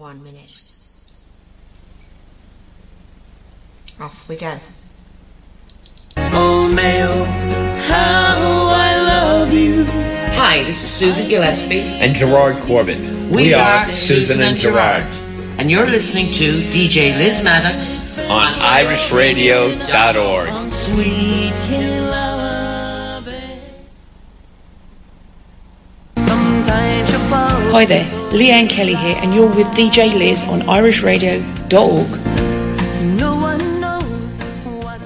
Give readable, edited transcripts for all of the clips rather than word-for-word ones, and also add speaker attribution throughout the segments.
Speaker 1: 1 minute. Off we go.
Speaker 2: Oh, Mayo, how I love you.
Speaker 3: Hi, this is Susan Gillespie
Speaker 4: and Gerard Corbett.
Speaker 3: We are Susan and Gerard.
Speaker 2: And you're listening to DJ Liz Maddox
Speaker 4: on irishradio.org.
Speaker 2: Sweet
Speaker 5: Hi there, Leanne Kelly here, and you're with DJ Liz on irishradio.org.
Speaker 2: No one knows what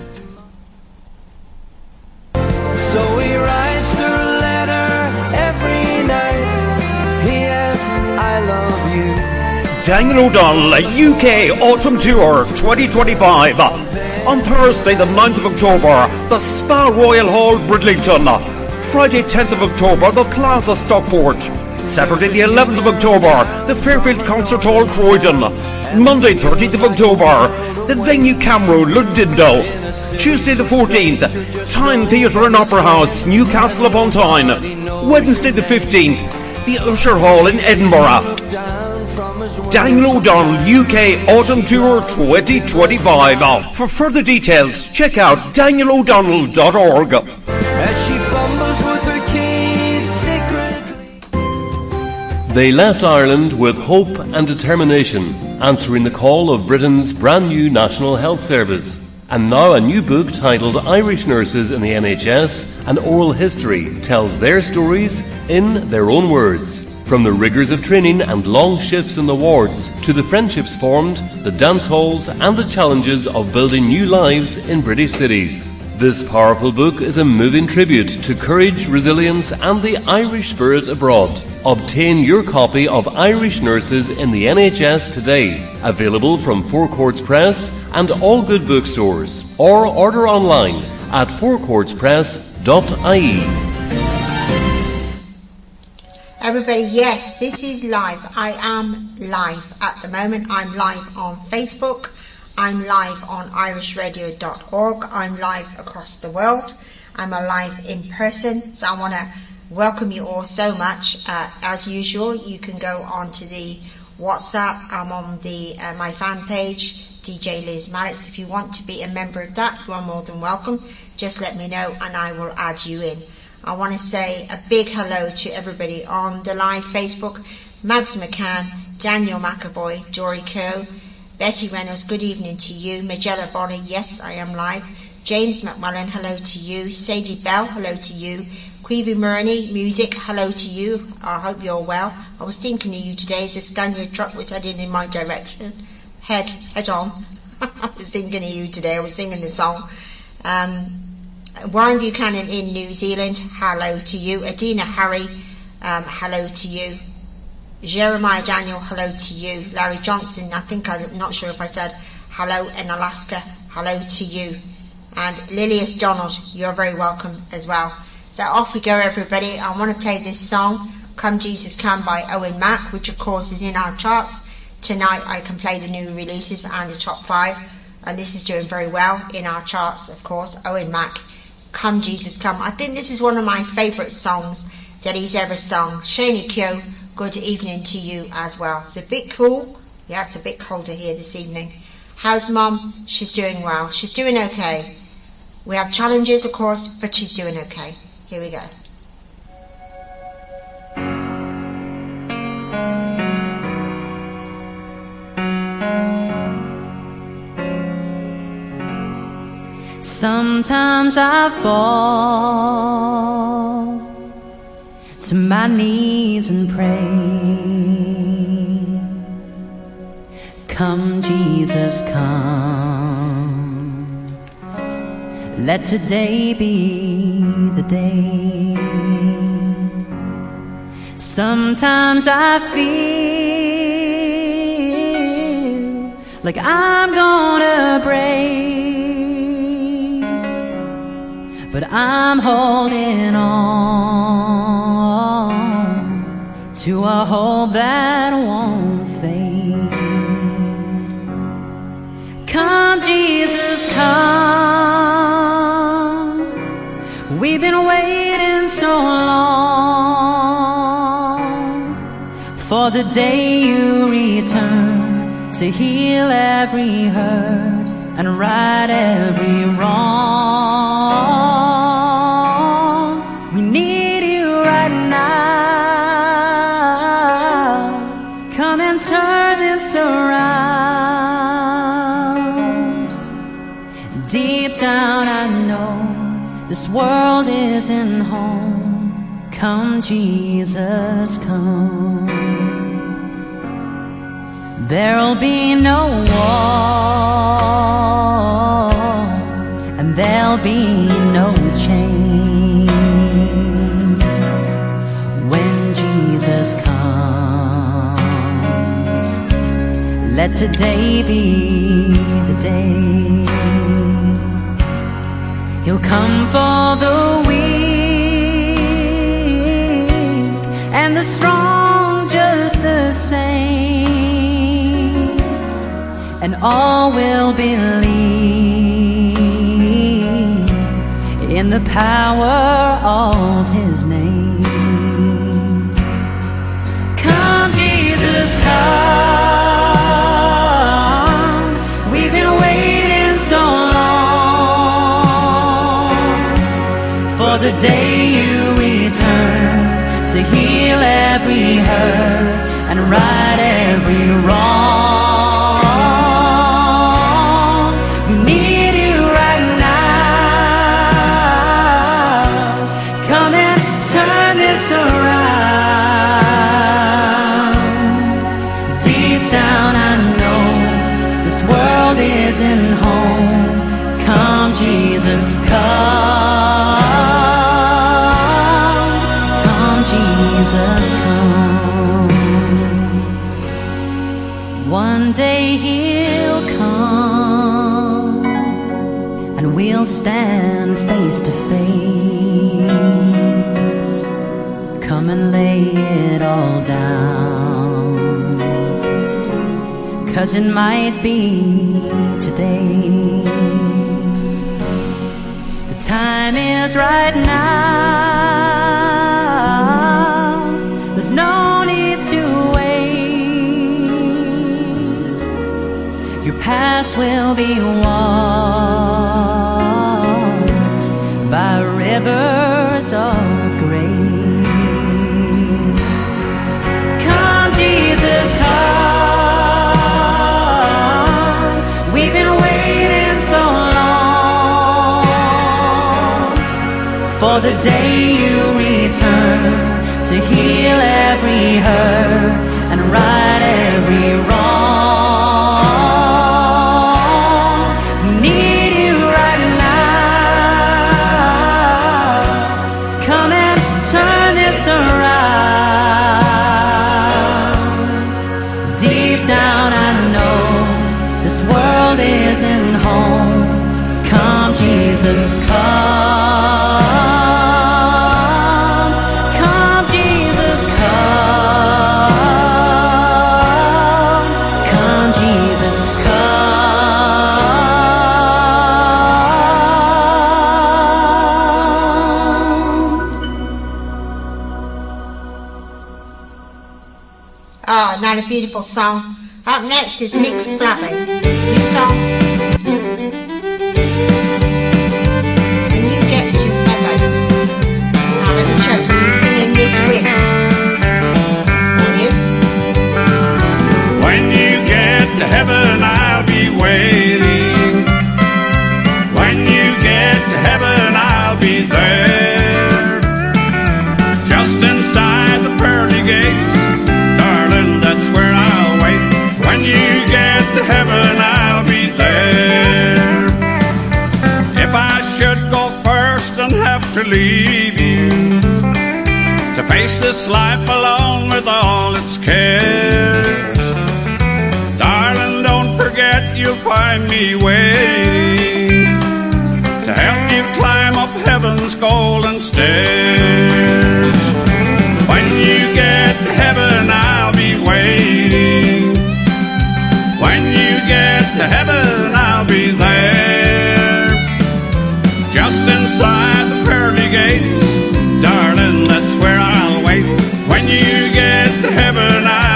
Speaker 2: so he writes her a letter every night. P.S. I love you.
Speaker 6: Daniel O'Donnell, UK Autumn Tour 2025. On Thursday the 9th of October, the Spa Royal Hall, Bridlington. Friday 10th of October, the Plaza, Stockport. Saturday the 11th of October, the Fairfield Concert Hall, Croydon. Monday 13th of October, the Venue Camero, Lugdindo. Tuesday the 14th, Tyne Theatre and Opera House, Newcastle upon Tyne. Wednesday the 15th, the Usher Hall in Edinburgh. Daniel O'Donnell, UK Autumn Tour 2025. For further details, check out danielodonnell.org.
Speaker 2: As she fumbles with her keys secretly.
Speaker 7: They left Ireland with hope and determination, answering the call of Britain's brand new National Health Service. And now a new book titled Irish Nurses in the NHS, An Oral History, tells their stories in their own words. From the rigours of training and long shifts in the wards, to the friendships formed, the dance halls and the challenges of building new lives in British cities. This powerful book is a moving tribute to courage, resilience and the Irish spirit abroad. Obtain your copy of Irish Nurses in the NHS today. Available from Four Courts Press and all good bookstores. Or order online at fourcourtspress.ie.
Speaker 1: Everybody, yes, this is live. I am live at the moment. I'm live on Facebook. I'm live on irishradio.org. I'm live across the world. I'm alive in person. So I want to welcome you all so much. As usual, you can go on to the WhatsApp. I'm on the my fan page, DJ Liz Maddox. If you want to be a member of that, you are more than welcome. Just let me know and I will add you in. I want to say a big hello to everybody on the live Facebook. Mads McCann, Daniel McAvoy, Jory Kerr, Betty Reynolds, good evening to you. Magella Bonner, yes, I am live. James McMullen, hello to you. Sadie Bell, hello to you. Queevy Murney, music, hello to you. I hope you're well. I was thinking of you today as a Scania truck was heading in my direction. Head on. I was thinking of you today. I was singing the song. Warren Buchanan in New Zealand, hello to you. Adina Harry, hello to you. Jeremiah Daniel, hello to you. Larry Johnson, I'm not sure if I said hello in Alaska, hello to you. And Lilius Donald, you're very welcome as well. So off we go, everybody. I want to play this song, Come Jesus Come by Owen Mack, which of course is in our charts. Tonight I can play the new releases and the top 5, and this is doing very well in our charts, of course. Owen Mack, Come Jesus Come. I think this is one of my favourite songs that he's ever sung. Shani Kyo, good evening to you as well. It's a bit cool. Yeah, it's a bit colder here this evening. How's Mum? She's doing well. She's doing okay. We have challenges, of course, but she's doing okay. Here we go.
Speaker 8: Sometimes I fall to my knees and pray. Come, Jesus, come. Let today be the day. Sometimes I feel like I'm gonna break, but I'm holding on to a hope that won't fade. Come, Jesus, come. We've been waiting so long for the day you return to heal every hurt and right every wrong. We need you right now. Come and turn this around. Deep down I know this world isn't home. Come, Jesus, come. There'll be no war, and there'll be no chains when Jesus comes. Let today be the day. He'll come for the weak and the strong just the same, and all will believe in the power of His name. Come, Jesus, come. We've been waiting so long for the day you return to heal every hurt and right every wrong. We need you right now. Come and turn this around. Deep down I know this world isn't home. Come, Jesus, come. Jesus, come. One day He'll come, and we'll stand face to face. Come and lay it all down, 'cause it might be today. The time is right now. There's no need to wait. Your past will be washed by rivers of grace. Come, Jesus, come. We've been waiting so long for the day you return to heal every hurt and right every wrong. We need you right now. Come and turn this around. Deep down I know this world isn't home. Come, Jesus, come.
Speaker 1: Not a beautiful song. Up next is Mick Flappy. New song. When you get to heaven. Now let me show you who's singing this with. For you.
Speaker 6: When you get to heaven, I'll be waiting. When you get to heaven, I'll be there. Just inside the pearly gates. That's where I'll wait. When you get to heaven, I'll be there. If I should go first and have to leave you to face this life alone with all its cares, darling, don't forget you'll find me waiting to help you climb up heaven's golden stairs. When you get to heaven, I'll be waiting. When you get to heaven, I'll be there. Just inside the pearly gates, darling, that's where I'll wait. When you get to heaven,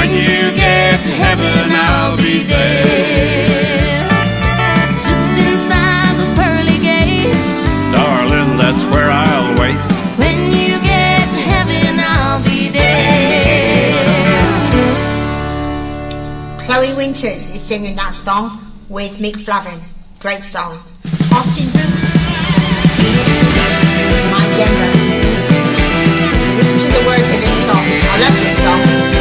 Speaker 9: When you get to heaven, I'll be there. Just inside those pearly gates,
Speaker 6: Darling, that's where I'll wait.
Speaker 9: when you get to heaven, I'll be there.
Speaker 1: Chloe Winters is singing that song with Mick Flavin. Great song. Austin Boots. My Denver. Listen to the words of this song. I love this song.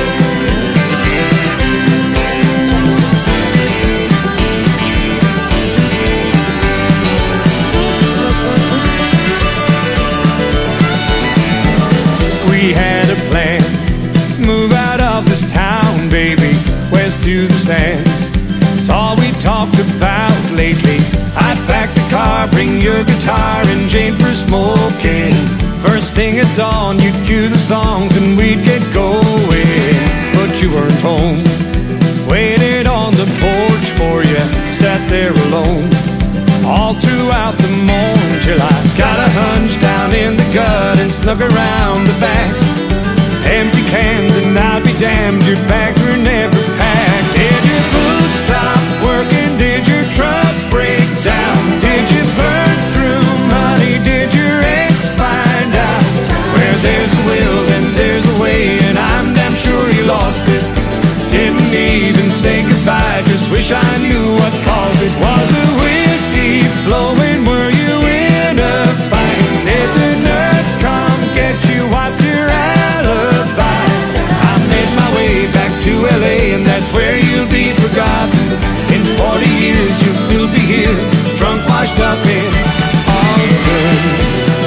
Speaker 2: We had a plan, move out of this town, baby, west to the sand. It's all we talked about lately. I'd pack the car, bring your guitar and Jane for smoking. First thing at dawn, you'd cue the songs and we'd get going. But you weren't home, waited on the porch for you, sat there alone all throughout the morning till I got a hunch down in the gut and snuck around the back. Empty cans and I'd be damned, your bags were never packed. Did your food stop working? Did your truck break down? Did you burn through money? Did your ex find out? Where there's a will, then there's a way, and I'm damn sure you lost it. Didn't even say goodbye, just wish I knew what caused it. Was the whiskey flowing? Were you in a fight? Did the nurse come get you? What's your alibi? I made my way back to LA, and that's where you'll be forgotten. In 40 years you'll still be here, drunk, washed up in Austin.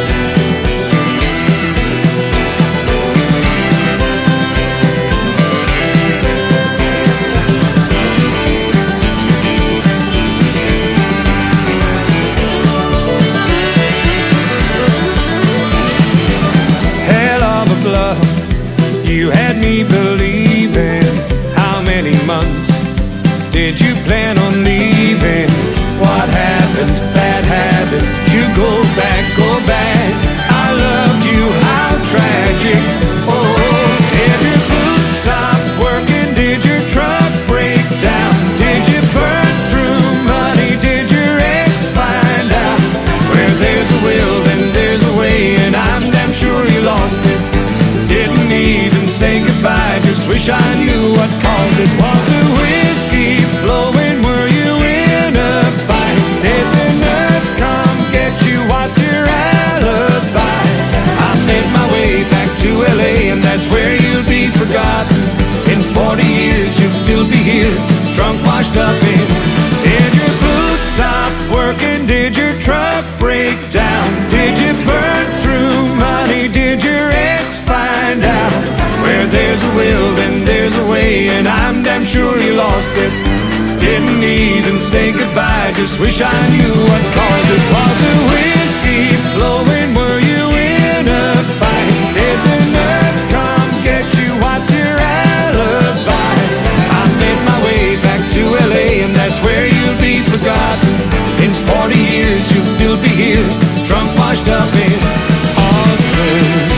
Speaker 2: You had me believing. How many months did you plan on leaving? What happened? Bad habits. You go back, go back. I loved you, how tragic. Oh, did your food stop working? Did your truck break down? Did you burn through money? Did your ex find out? Where there's a will, then there's a way, and I'm damn sure you lost it. Didn't even say goodbye, just wish I knew what caused it. Was the whiskey flowing? Were you in a fight? Did the nurse come get you? What's your alibi? I made my way back to LA, and that's where you'll be forgotten. In 40 years you'll still be here, drunk, washed up in. Did your boots stop working? Did your truck break down? Did you burn through money? Did your ex find out? Where there's a will, then there's a way, and I'm damn sure you lost it. Didn't even say goodbye, just wish I knew what caused it. Was the whiskey flowing? Were you in a fight? Did the nurse come get you? What's your alibi? I made my way back to LA, and that's where you'll be forgotten. In 40 years you'll still be here, drunk, washed up in Austin.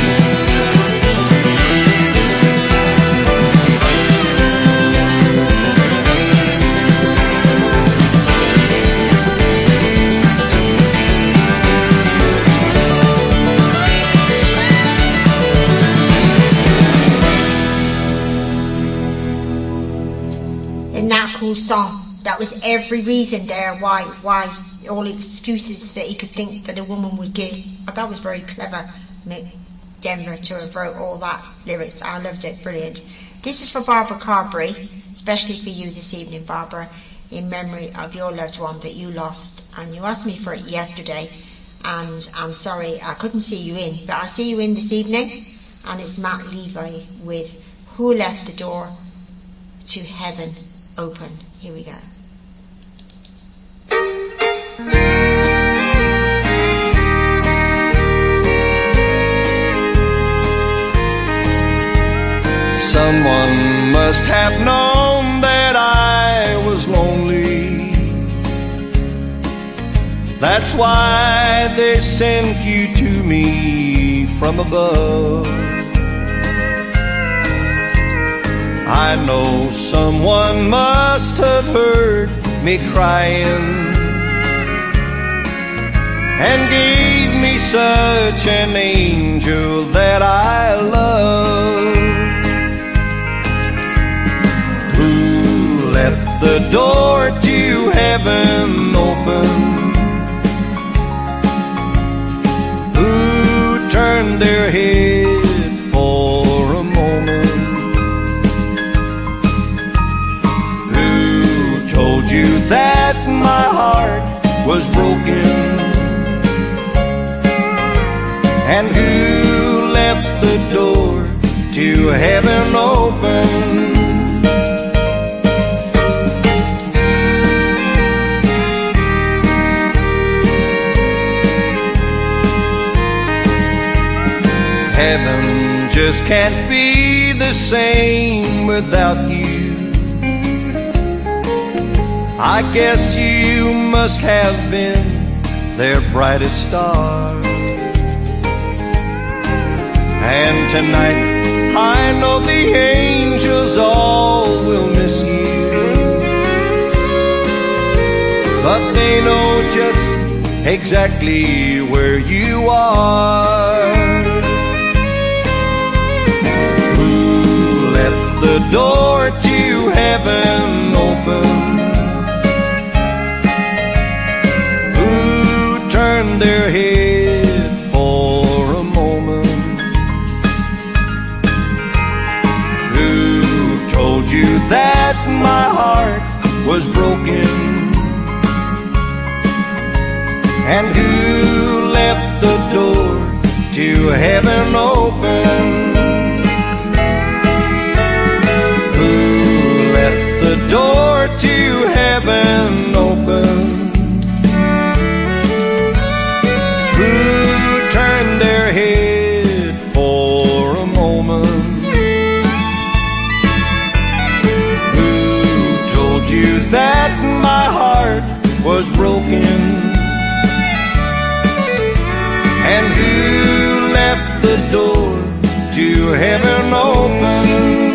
Speaker 1: Song. That was every reason there why all the excuses that he could think that a woman would give. I thought it was very clever, Mick Denver, to have wrote all that lyrics. I loved it, brilliant. This is for Barbara Carberry, especially for you this evening, Barbara, in memory of your loved one that you lost. And you asked me for it yesterday, and I'm sorry I couldn't see you in, but I'll see you in this evening. And it's Matt Levi with Who Left the Door to Heaven Open. Here we go.
Speaker 10: Someone must have known that I was lonely. That's why they sent you to me from above. I know someone must have heard me crying and gave me such an angel that I love, who left the door to heaven open, who turned their head for a moment, who told you that my heart was broken, and who left the door to heaven open. Heaven just can't be the same without you. I guess you must have been their brightest star. And tonight I know the angels all will miss you, but they know just exactly where you are. Who left the door to heaven open, who turned their head for a moment, told you that my heart was broken, and who left the door to heaven open, who left the door to heaven open, who turned their head for a moment, you that my heart was broken, and who left the door to heaven open,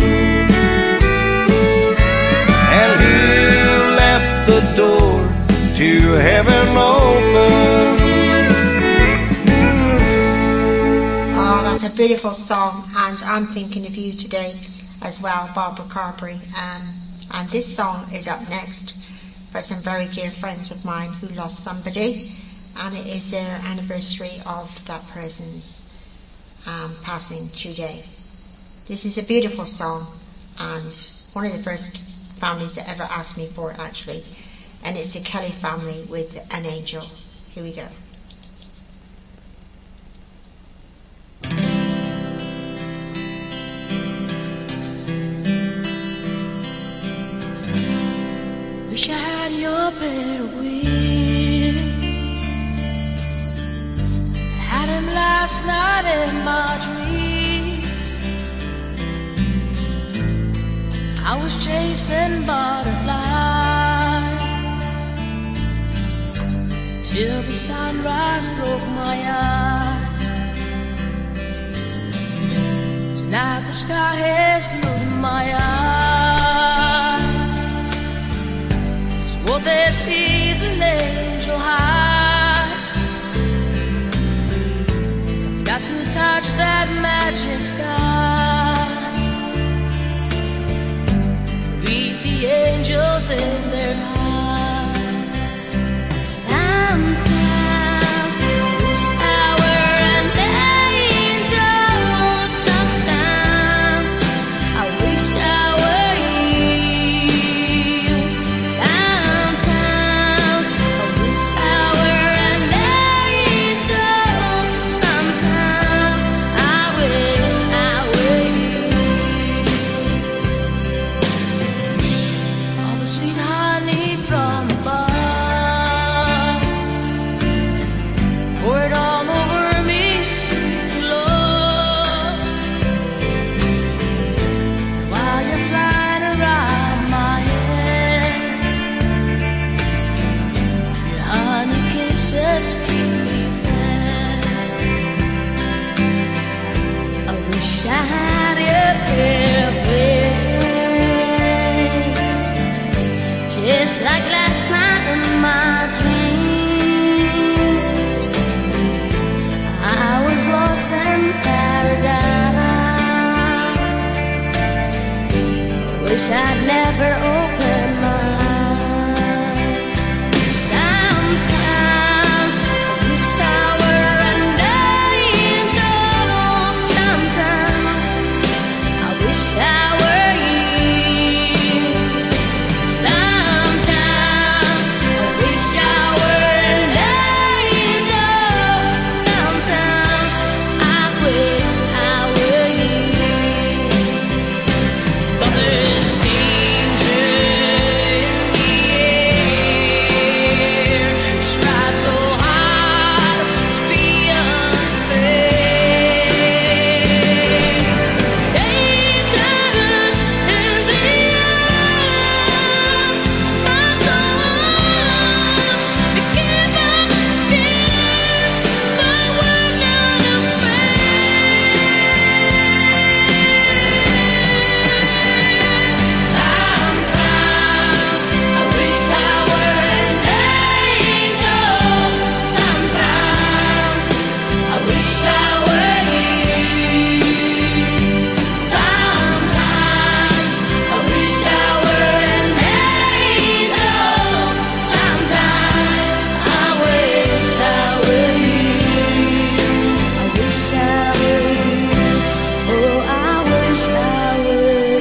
Speaker 10: and who left the door to heaven open.
Speaker 1: Oh, that's a beautiful song, and I'm thinking of you today as well, Barbara Carberry. And this song is up next for some very dear friends of mine who lost somebody, and it is their anniversary of that person's passing today. This is a beautiful song, and one of the first families that ever asked me for it, actually, and it's the Kelly family with An Angel. Here we go.
Speaker 9: Wish I had your pair of wings. I had them last night in my dream. I was chasing butterflies till the sunrise broke my eyes. Tonight the sky has looked in my eyes. What they see is an angel high. Got to touch that magic sky. Read the angels in their eyes. Sometimes wish I were an angel. Sometimes I wish I were you. Sometimes I wish I were an angel. Sometimes I wish I were you. All the sweet honey never open my eyes. Sometimes I wish I were an angel. Sometimes I wish I were you. Sometimes I wish I were an angel. Sometimes I wish I were you. But there's danger in the air. Strive so hard to be unfair. Dangers in the air. Strive so hard to keep up the steam, but we're not afraid. Sometimes I wish I were an angel. Sometimes I wish I were you. Sometimes I wish I were an angel. Sometimes I wish I were you. I wish I were you. Oh, I wish I were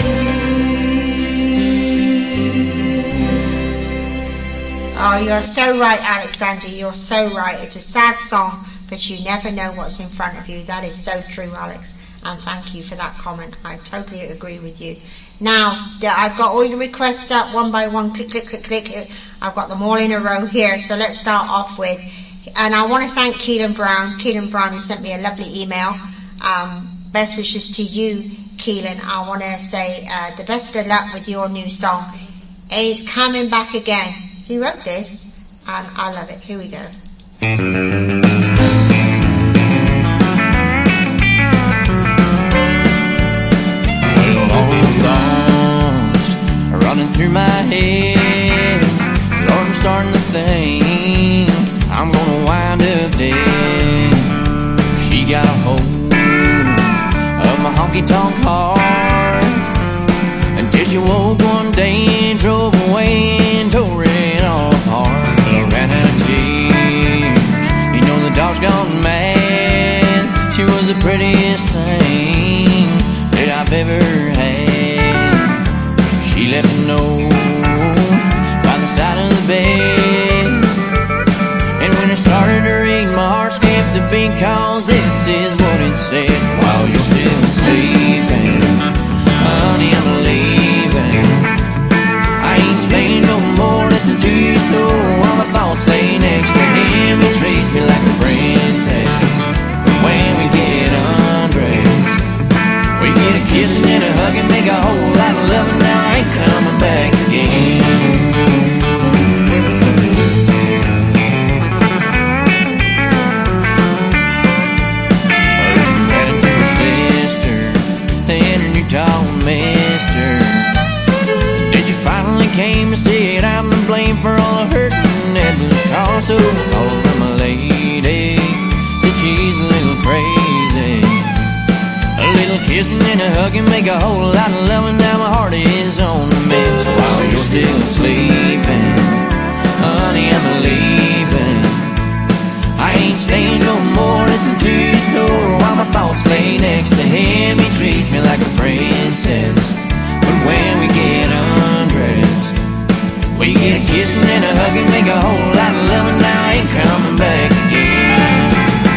Speaker 9: you.
Speaker 1: Oh, you're so right, Alexandra. You're so right. It's a sad song, but you never know what's in front of you. That is so true, Alex. And thank you for that comment. I totally agree with you. Now, I've got all the requests up one by one. Click, click, click, click. I've got them all in a row here. So let's start off with, and I want to thank Keelan Brown. Keelan Brown, who sent me a lovely email. Best wishes to you, Keelan. I want to say the best of luck with your new song, Ain't Coming Back Again. He wrote this, and I love it. Here we go.
Speaker 11: Well, all the thoughts are running through my head. Lord, I'm starting to think I'm gonna wind up dead. She got a hold of my honky-tonk heart until she woke one day and drove away and tore it all apart. Well, I ran out of tears. You know the dog's gone mad. She was the prettiest thing that I've ever had. She left a note by the side of the bed, and when I started to read, my heart skipped a beat, 'cause this is what it said. While you're still sleeping, honey, I'm leaving. I ain't staying no more, listen to you snore while my thoughts lay next to him. He treats me like a princess. When we get undressed, we get a kiss and then a hug and make a whole lot of love, and now I ain't coming back again. First she ran into her sister, then her new tall mister. Then she finally came and said I'm to blame for all the hurt that was caused. So I called her my lady, said she's a little crazy. A little kissing and a hug and make a whole lot of love, and now my heart is on the mend. So while you're still sleeping, honey, I'm leaving. I ain't staying no more, listen to you snore while my thoughts lay next to him. He treats me like a princess, but when we get undressed, we get a kiss and then a hug and make a whole lot of love, and now I ain't coming back again.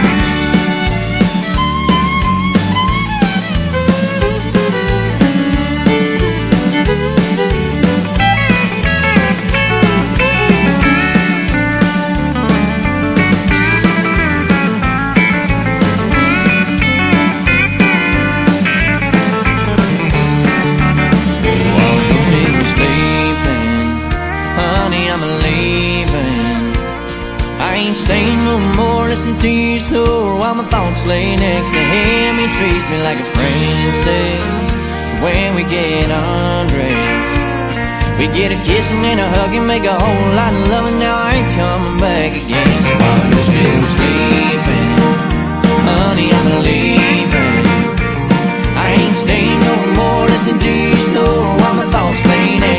Speaker 11: Staying no more, listen to you snore while my thoughts lay next to him. He treats me like a princess. When we get undressed, we get a kiss and then a hug and make a whole lot of love, and now I ain't coming back again. So while you're still sleeping, honey, I'm leaving. I ain't staying no more, listen to you snore while my thoughts lay next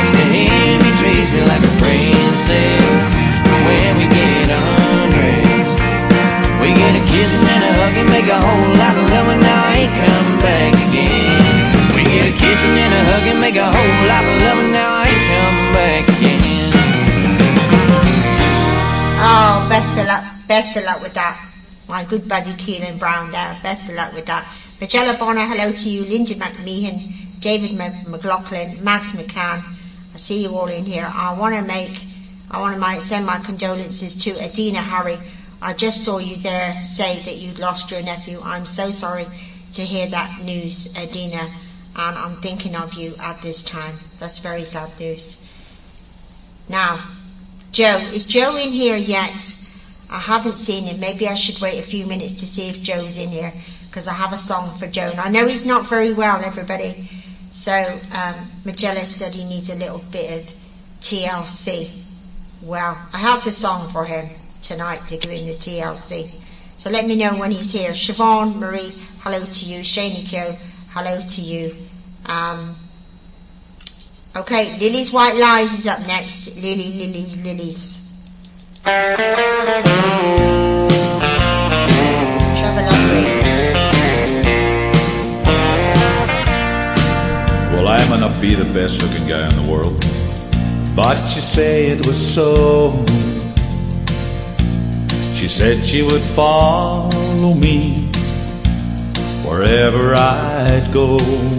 Speaker 1: best of luck with that. My good buddy Keelan Brown there, best of luck with that. Magella Bonner, hello to you. Linda McMeehan, David McLaughlin, Max McCann. I see you all in here. I want to send my condolences to Adina Harry. I just saw you there say that you'd lost your nephew. I'm so sorry to hear that news, Adina, and I'm thinking of you at this time. That's very sad news. Now, Joe, is Joe in here yet? I haven't seen him. Maybe I should wait a few minutes to see if Joe's in here, because I have a song for Joe. And I know he's not very well, everybody. So Magella said he needs a little bit of TLC. Well, I have the song for him tonight to give him the TLC. So let me know when he's here. Siobhan Marie, hello to you. Shani Kyo, hello to you. Okay, Lily's White Lies is up next. Lily's. Trevor Lottery.
Speaker 12: Well, I may not be the best looking guy in the world, but you say it was so. She said she would follow me wherever I'd go.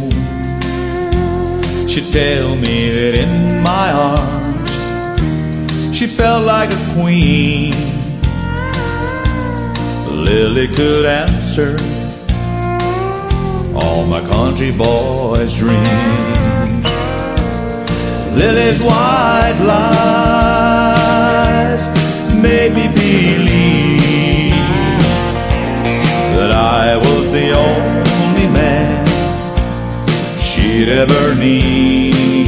Speaker 12: She'd tell me that in my arms she felt like a queen. Lily could answer all my country boys' dreams. Lily's white lies made me believe that I was the only man she'd ever need.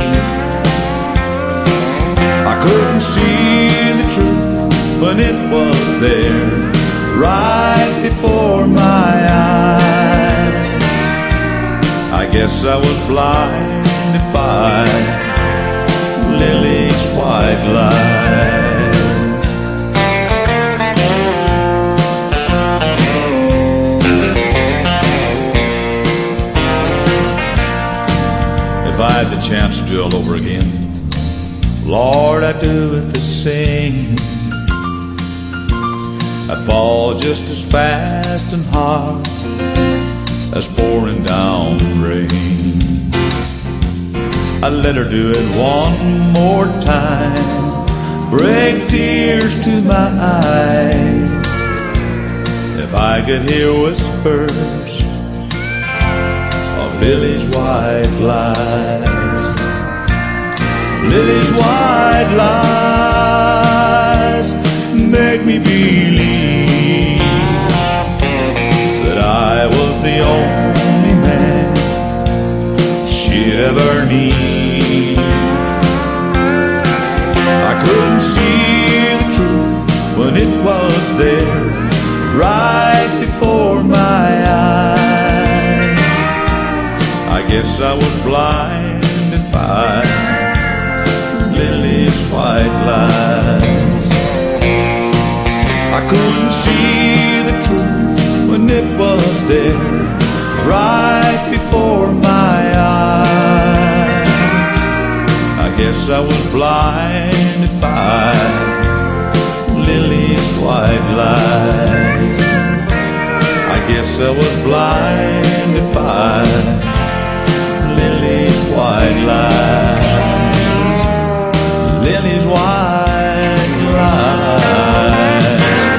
Speaker 12: I couldn't see the truth when it was there right before my eyes. I guess I was blinded by Lily's white lies. If I had the chance to do it all over again, Lord, I'd do it the same. I'd fall just as fast and hard as pouring down rain. I'd let her do it one more time, bring tears to my eyes. If I could hear whispers of Lily's white lies. Lily's white lies make me believe that I was the only man she'd ever need. I couldn't see the truth when it was there right before my eyes. I guess I was blinded by Lily's white lies. I couldn't see the truth when it was there right before my eyes. I guess I was blinded by Lily's white lies. I guess I was blinded by Lily's white lies. Lily's white lies.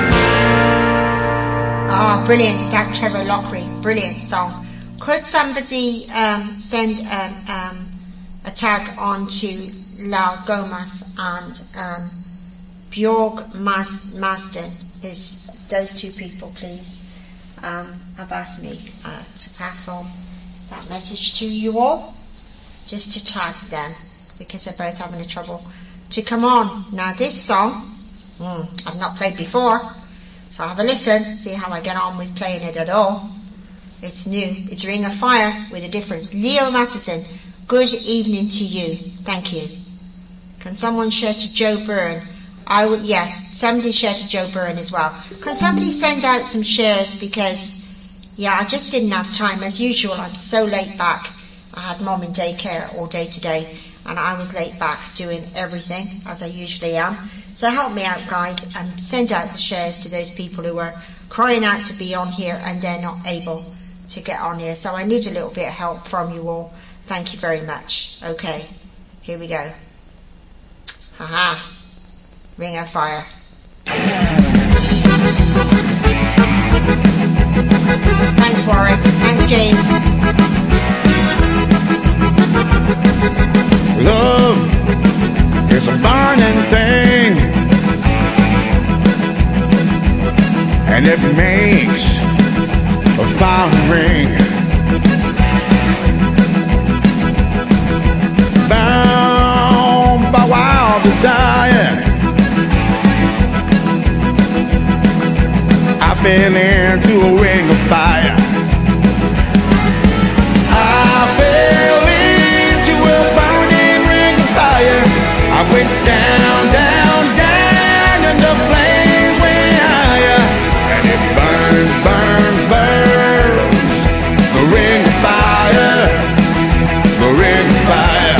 Speaker 1: Ah, brilliant. That's Trevor Lockery. Brilliant song. Could somebody send a tag on to Lau Gomez and Bjorg Masten? Is those two people, please? Have asked me to pass on that message to you all, just to tag them, because they're both having a trouble to come on. Now this song I've not played before, so I'll have a listen, see how I get on with playing it at all. It's new. It's Ring of Fire with a difference. Leo Mattison, good evening to you. Thank you. Can someone share to Joe Byrne? I would, yes, somebody share to Joe Byrne as well. Can somebody send out some shares, because yeah, I just didn't have time. As usual, I'm so late back. I had mom in daycare all day today, and I was laid back doing everything as I usually am. So help me out, guys, and send out the shares to those people who are crying out to be on here and they're not able to get on here. So I need a little bit of help from you all. Thank you very much. Okay, here we go. Haha. Ring of Fire. Thanks, Warwick. Thanks, James.
Speaker 12: Love is a burning thing, and it makes a fire ring. Bound by wild desire, I fell into a ring of fire. I fell into a burning ring of fire. I went down, down, down, and the flames went higher. And it burns, burns, burns. The ring of fire, the ring of fire.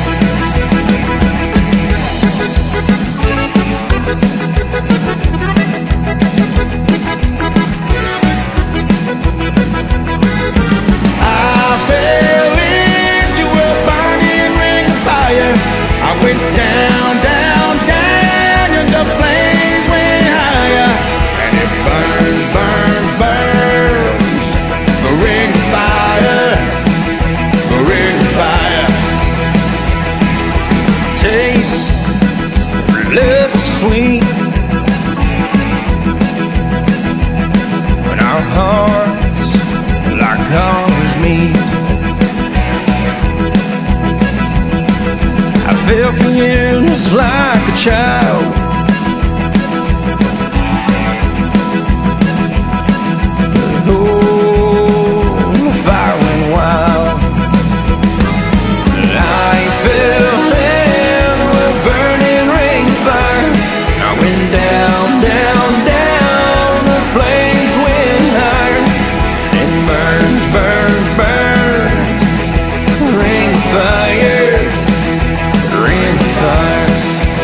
Speaker 12: I fell into a burning ring of fire. I went down, down, down, and the flames went higher. And it burns, burns, burns. The ring of fire, the ring of fire. Taste a little sweet when our hearts like ours meet. I fell for you just like a child. Oh, the fire went wild. I fell into a burning ring of fire. I went down, down, down. The flames went higher. It burns, burns, burns. Ring of fire, ring of fire.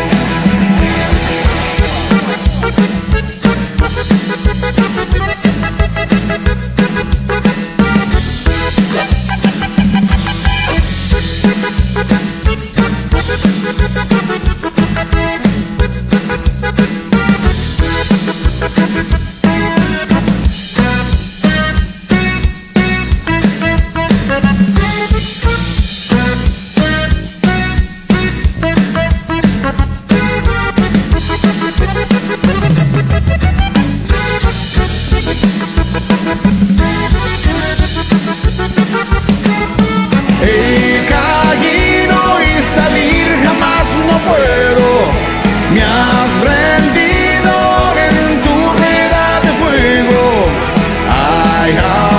Speaker 12: He caído y salir jamás no puedo. Me has rendido en tu redal de fuego. Ay,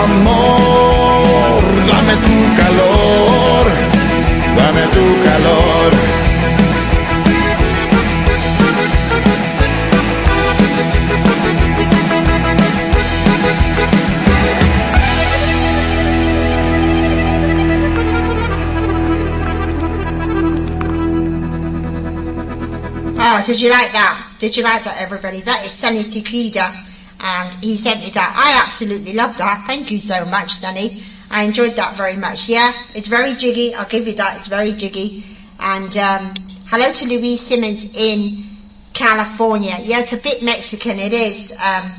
Speaker 12: amor, dame tu calor, dame tu calor.
Speaker 1: Oh, did you like that? Did you like that, everybody? That is Sunny Tikida, and he sent me that. I absolutely love that. Thank you so much, Sunny. I enjoyed that very much. Yeah, it's very jiggy. I'll give you that. It's very jiggy. And hello to Louise Simmons in California. Yeah, it's a bit Mexican. It is.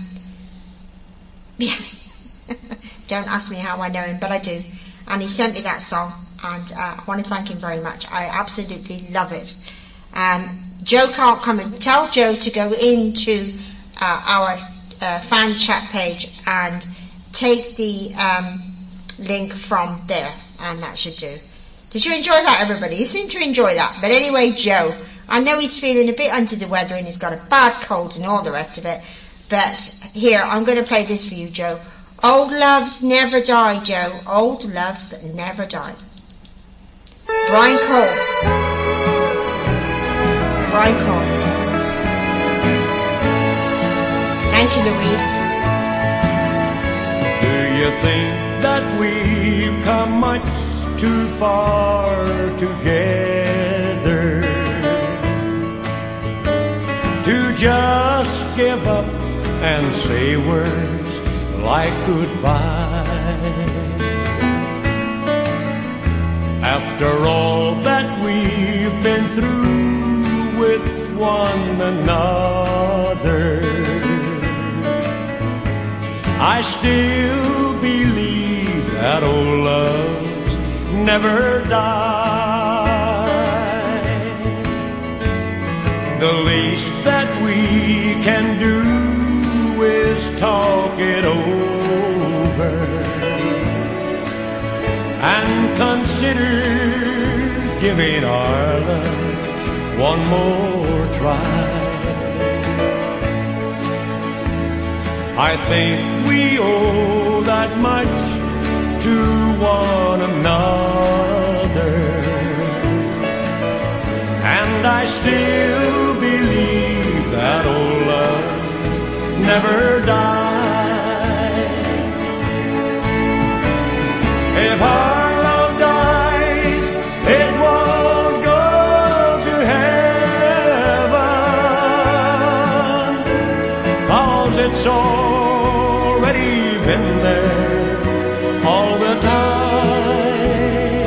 Speaker 1: Yeah. Don't ask me how I know him, but I do. And he sent me that song, and I want to thank him very much. I absolutely love it. Joe can't come in. Tell Joe to go into our fan chat page and take the link from there, and that should do. Did you enjoy that, everybody? You seem to enjoy that. But anyway, Joe, I know he's feeling a bit under the weather and he's got a bad cold and all the rest of it, but here, I'm going to play this for you, Joe. Old loves never die, Joe. Old loves never die. Brian Cole. Brian Cole. Thank you, Louise.
Speaker 10: Do you think that we've come much
Speaker 12: too far together to just give up and say words like goodbye. After all that we've been through with one another, I still believe that old loves never die. The least that we can do is talk it over and consider giving our love one more try. I think we owe that much to one another, and I still believe that old love never die. If our love dies, it won't go to heaven, 'cause it's already been there all the time.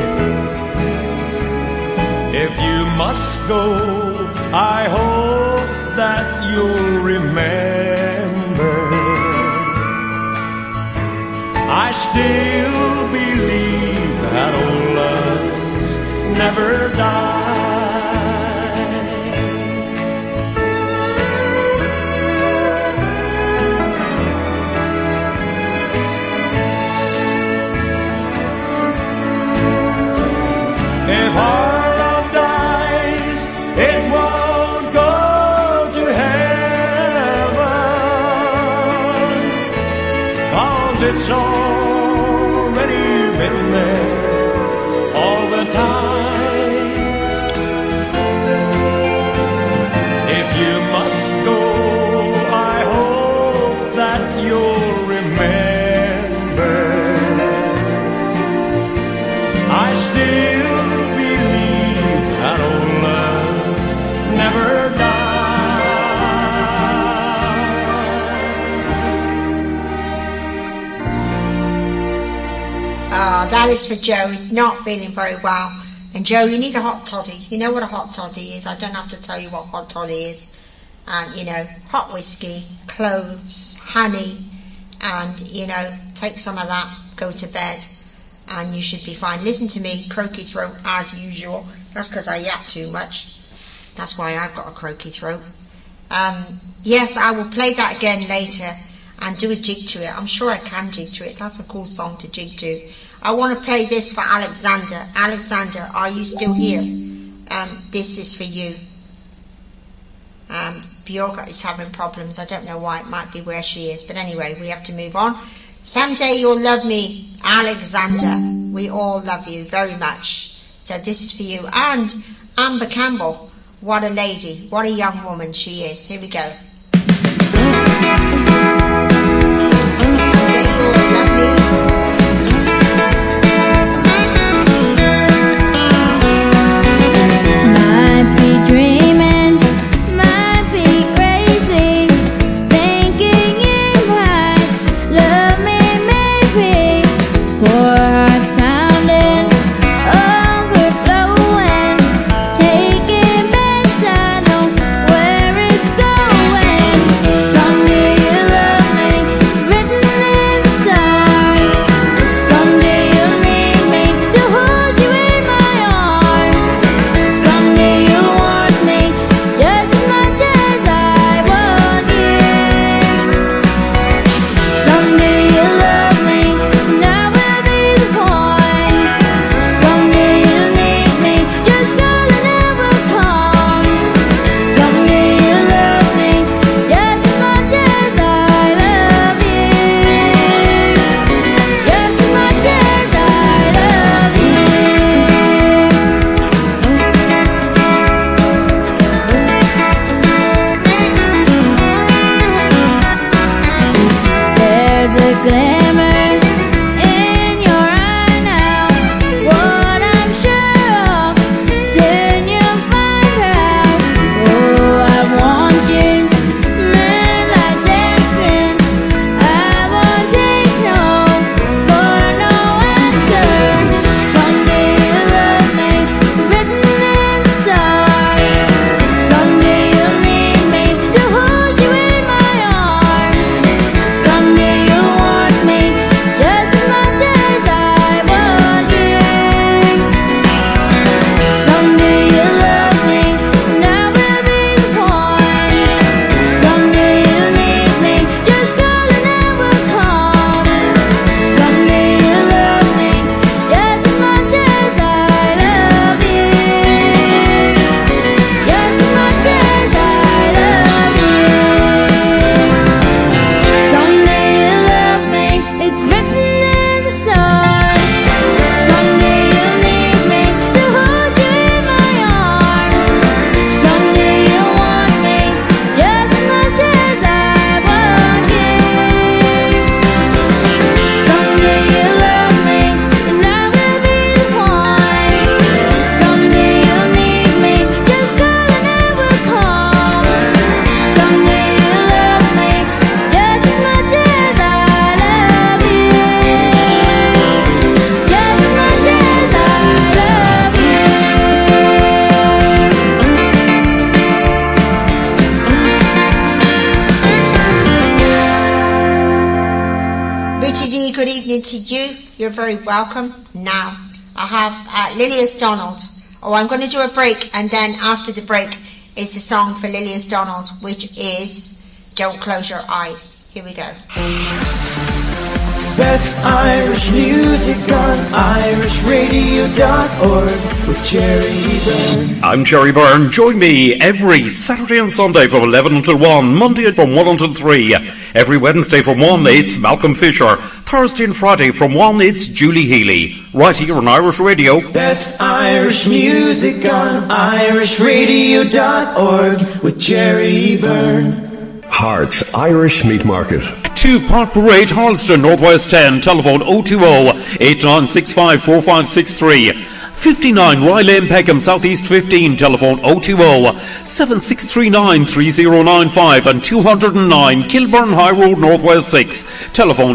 Speaker 12: If you must go, I hope that you'll remember I still believe that old loves never die. If our love dies, it won't go to heaven, 'cause it's already been there all the time. If you must go, I hope that you'll remember I still believe that old loves never
Speaker 1: That is for Joe. He's not feeling very well. And Joe, you need a hot toddy. You know what a hot toddy is. I don't have to tell you what hot toddy is. You know, hot whiskey, cloves, honey, and, you know, take some of that, go to bed, and you should be fine. Listen to me, croaky throat as usual. That's because I yap too much. That's why I've got a croaky throat. Yes, I will play that again later and do a jig to it. I'm sure I can jig to it. That's a cool song to jig to. I want to play this for Alexander. Alexander, are you still here? This is for you. Bjorga is having problems. I don't know why. It might be where she is. But anyway, we have to move on. Someday you'll love me, Alexander. We all love you very much. So this is for you. And Amber Campbell. What a lady. What a young woman she is. Here we go. Someday you'll love me.
Speaker 9: Where it's going.
Speaker 1: evening to you. You're very welcome. Now, I have Lilias Donald. Oh, I'm going to do a break, and then after the break is the song for Lilias Donald, which is Don't Close Your Eyes. Here we go.
Speaker 13: Best Irish music on irishradio.org with Jerry Byrne.
Speaker 6: I'm Jerry Byrne. Join me every Saturday and Sunday from 11 until 1, Monday from 1 until 3. Every Wednesday from 1, it's Malcolm Fisher. Thursday and Friday from 1, it's Julie Healy. Right here on Irish Radio.
Speaker 13: Best Irish music on irishradio.org with Jerry Byrne.
Speaker 14: Hearts Irish Meat Market.
Speaker 6: 2 Park Parade, Harleston, Northwest 10, telephone 020-8965-4563. 59 Rye Lane, Peckham, Southeast 15, telephone 020-7639-3095, and 209 Kilburn High Road, Northwest 6, telephone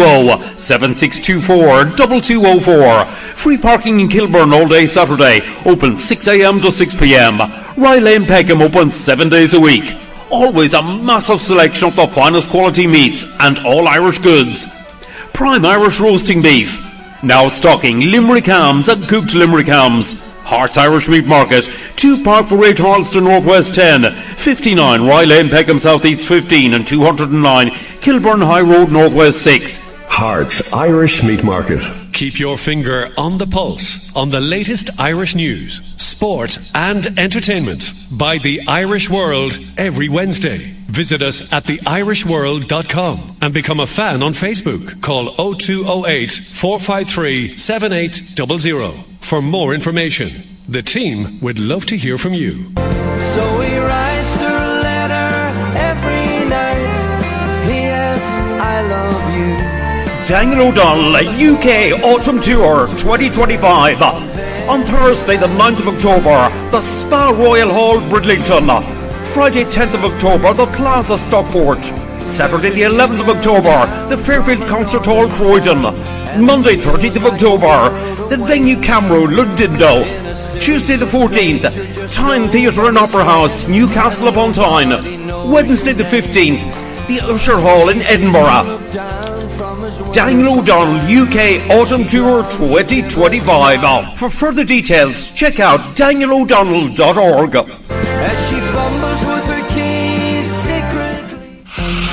Speaker 6: 020-7624-2204. Free parking in Kilburn all day Saturday, open 6 a.m. to 6 p.m. Rye Lane, Peckham, open 7 days a week. Always a massive selection of the finest quality meats and all Irish goods. Prime Irish roasting beef. Now stocking Limerick hams and cooked Limerick hams. Hearts Irish Meat Market, 2 Park Parade, Harleston, Northwest 10, 59 Rye Lane, Peckham, Southeast 15, and 209 Kilburn High Road, Northwest 6.
Speaker 14: Hearts Irish Meat Market.
Speaker 15: Keep your finger on the pulse on the latest Irish news, sport and entertainment by The Irish World every Wednesday. Visit us at theirishworld.com and become a fan on Facebook. Call 0208 453 7800 for more information. The team would love to hear from you.
Speaker 13: So he writes her a letter every night. P.S. I love you.
Speaker 6: Daniel O'Donnell, UK Autumn Tour 2025. On Thursday the 9th of October, the Spa Royal Hall, Bridlington. Friday 10th of October, the Plaza, Stockport. Saturday the 11th of October, the Fairfield Concert Hall, Croydon. Monday 13th of October, the Venue Camero, Lugdindo. Tuesday the 14th, Tyne Theatre and Opera House, Newcastle upon Tyne. Wednesday the 15th, the Usher Hall in Edinburgh. Daniel O'Donnell, UK Autumn Tour 2025. For further details, check out danielodonnell.org.
Speaker 13: As she fumbles with her keys secretly.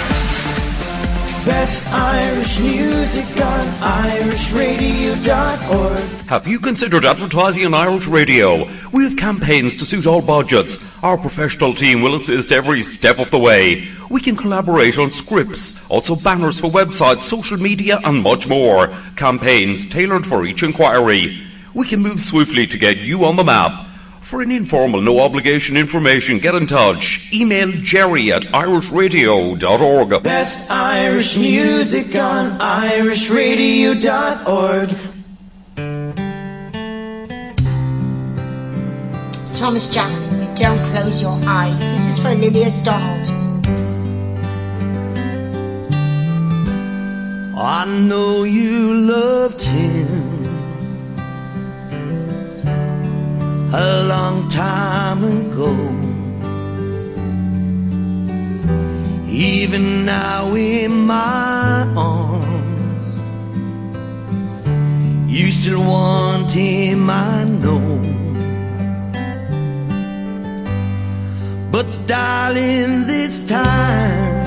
Speaker 13: Best Irish music on irishradio.org.
Speaker 6: Have you considered advertising on Irish Radio? We have campaigns to suit all budgets. Our professional team will assist every step of the way. We can collaborate on scripts, also banners for websites, social media and much more. Campaigns tailored for each inquiry. We can move swiftly to get you on the map. For an informal, no-obligation information, get in touch. Email jerry@irishradio.org.
Speaker 13: Best Irish music on irishradio.org.
Speaker 1: Thomas Chapman with Don't Close Your Eyes. This is for Lilias Donald.
Speaker 13: I know you loved him a long time ago. Even now in my arms, you still want him, I know. But darling, this time,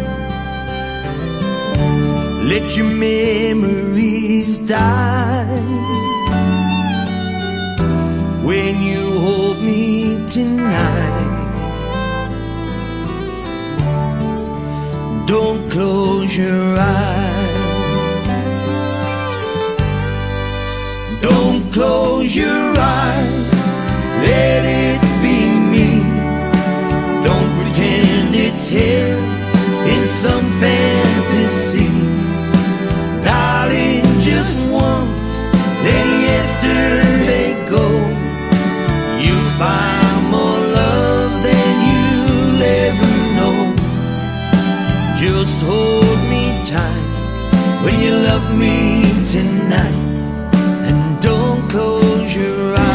Speaker 13: let your memories die. When you hold me tonight, don't close your eyes. Don't close your eyes, let it be me. Don't pretend it's him in some fantasy. Darling, just once, let yesterday go. You'll find more love than you'll ever know. Just hold me tight when you love me tonight, and don't close your eyes.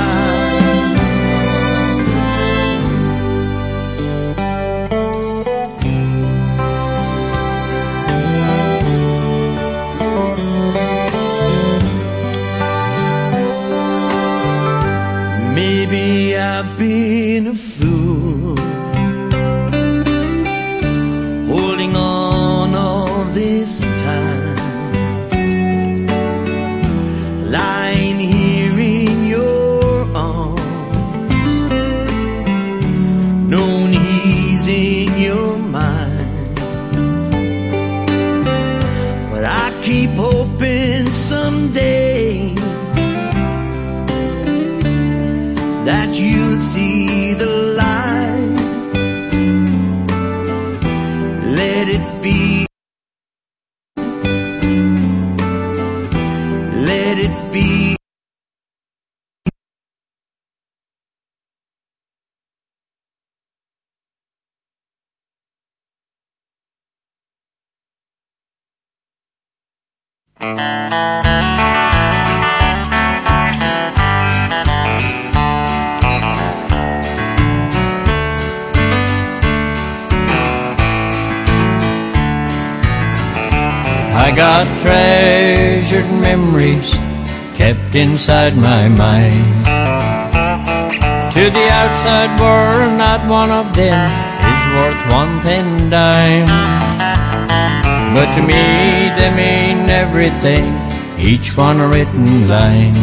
Speaker 10: been a fool, holding on all this time, lying here in your arms, knowing he's in your mind. But I keep hoping someday that you'll see the light. Let it be, let it be.
Speaker 16: I got treasured memories kept inside my mind. To the outside world, not one of them is worth 1 dime. But to me, they mean everything, each one a written line.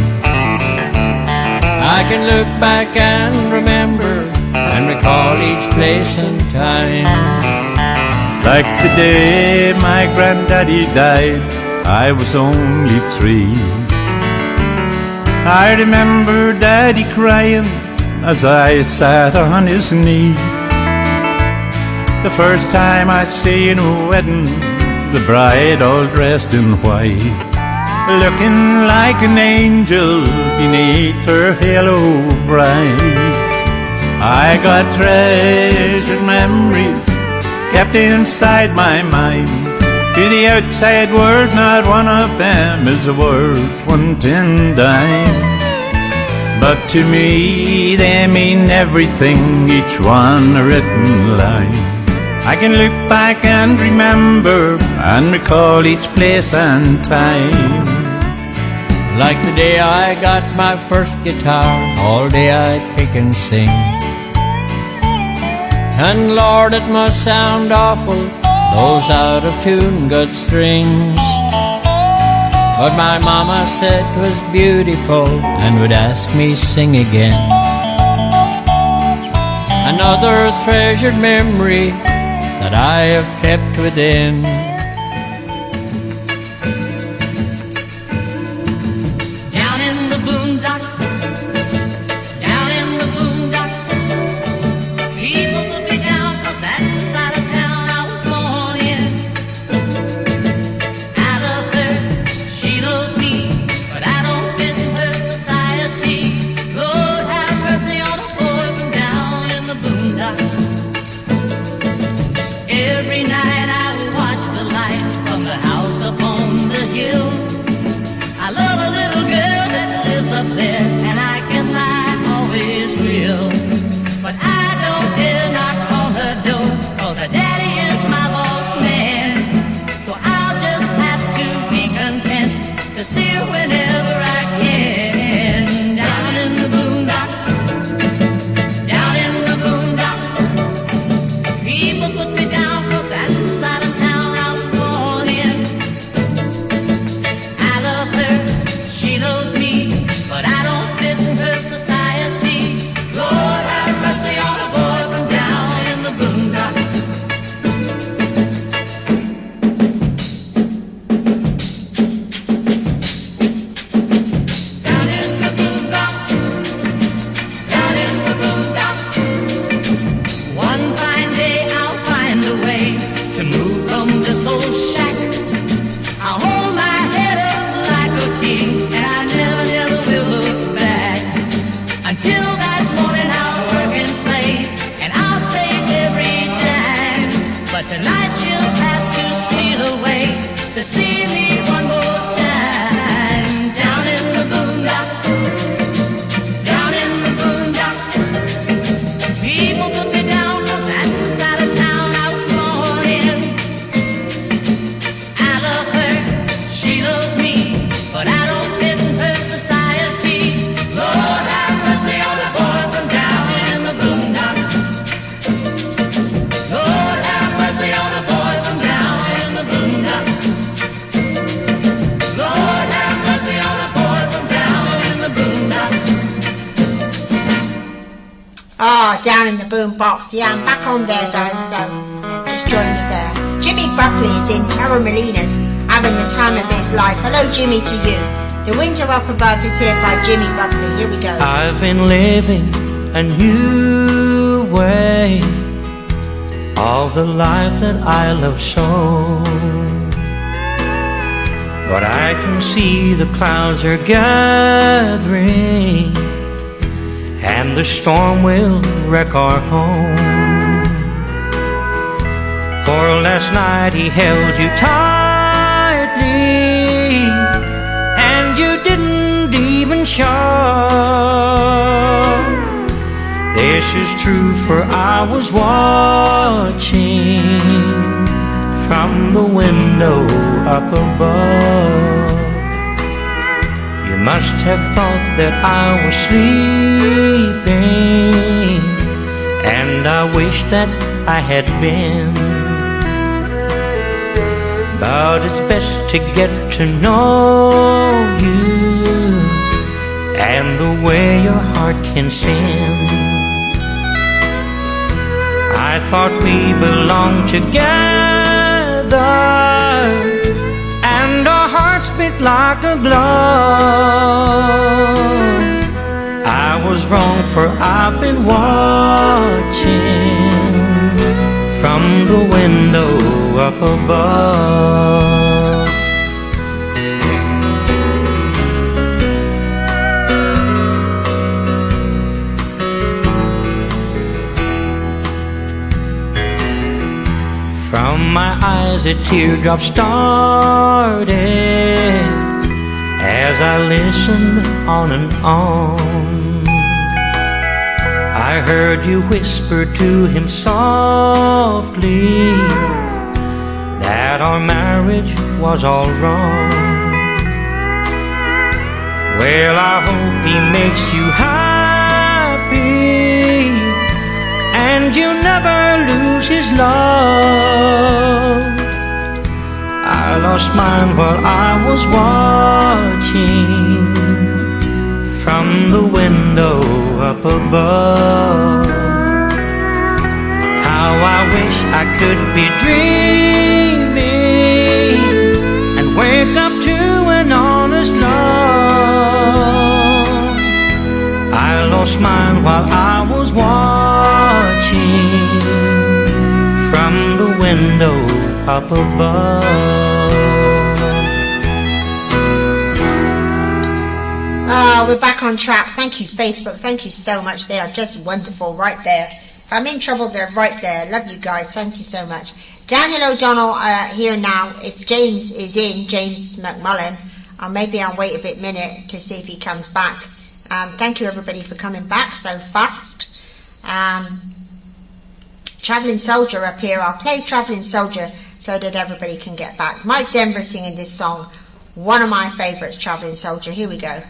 Speaker 16: I can look back and remember and recall each place and time.
Speaker 17: Like the day my granddaddy died, I was only 3. I remember Daddy crying as I sat on his knee. The first time I seen a wedding, the bride all dressed in white, looking like an angel beneath her halo bright. I got treasured memories kept inside my mind. To the outside world, not one of them is worth 1 dime. But to me, they mean everything, each one a written line. I can look back and remember and recall each place and time.
Speaker 16: Like the day I got my first guitar, all day I'd pick and sing. And Lord, it must sound awful, those out of tune good strings. But my mama said 'twas beautiful and would ask me sing again. Another treasured memory that I have kept within.
Speaker 9: Down in the boondocks, down in the boondocks, people put me down 'cause that's the side of town I was born in. I love her, she loves me, but I don't fit her society. Lord have mercy on a boy from down in the boondocks. Every night I would watch the
Speaker 1: Down in the Boombox. Yeah, I'm back on there, guys, so just join me there. Jimmy Buckley is in Tara Molina's having the time of his life. Hello, Jimmy, to you. The Winter Up Above is here by Jimmy Buckley. Here we go.
Speaker 8: I've been living a new way of the life that I love so, but I can see the clouds are gathering and the storm will wreck our home. For last night he held you tightly and you didn't even show. This is true, for I was watching from the window up above. You must have thought that I was sleeping, and I wish that I had been. But it's best to get to know you and the way your heart can sing. I thought we belonged together, and our hearts beat like a glove. I was wrong, for I've been watching from the window up above. From my eyes a teardrop started as I listened on and on. I heard you whisper to him softly that our marriage was all wrong. Well, I hope he makes you happy and you never lose his love. I lost mine while I was watching from the window up above. How I wish I could be dreaming and wake up to an honest love. I lost mine while I was watching from the window up above.
Speaker 1: We're back on track. Thank you, Facebook. Thank you so much. They are just wonderful right there. If I'm in trouble, they're right there. Love you guys. Thank you so much. Daniel O'Donnell here now. If James is in, James McMullen, maybe I'll wait a minute to see if he comes back. Thank you, everybody, for coming back so fast. Travelling Soldier up here. I'll play Travelling Soldier so that everybody can get back. Mike Denver singing this song. One of my favourites, Travelling Soldier. Here we go.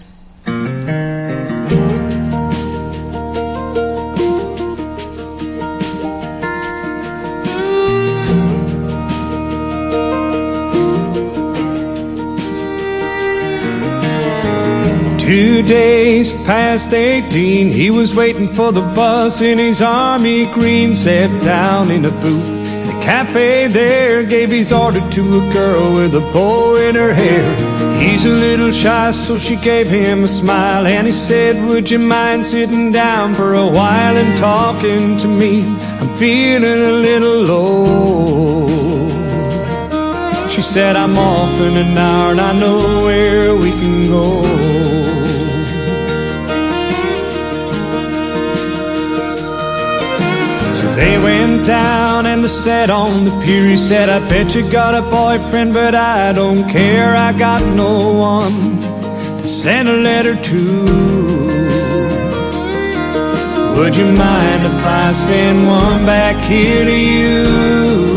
Speaker 2: 2 days past 18, he was waiting for the bus in his army green. Sat down in a booth in a cafe there, gave his order to a girl with a bow in her hair. He's a little shy, so she gave him a smile, and he said, would you mind sitting down for a while and talking to me? I'm feeling a little low. She said, I'm off in an hour and I know where we can go. So they went down and they sat on the pier. He said, I bet you got a boyfriend, but I don't care. I got no one to send a letter to. Would you mind if I send one back here to you?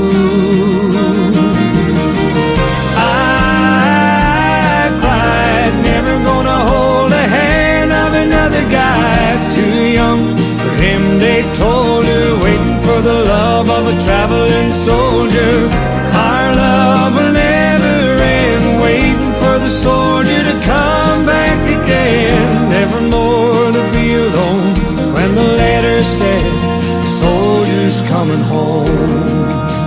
Speaker 2: Guy too young for him, they told her, waiting for the love of a traveling soldier. Our love will never end, waiting for the soldier to come back again. Never more to be alone when the letter said coming home.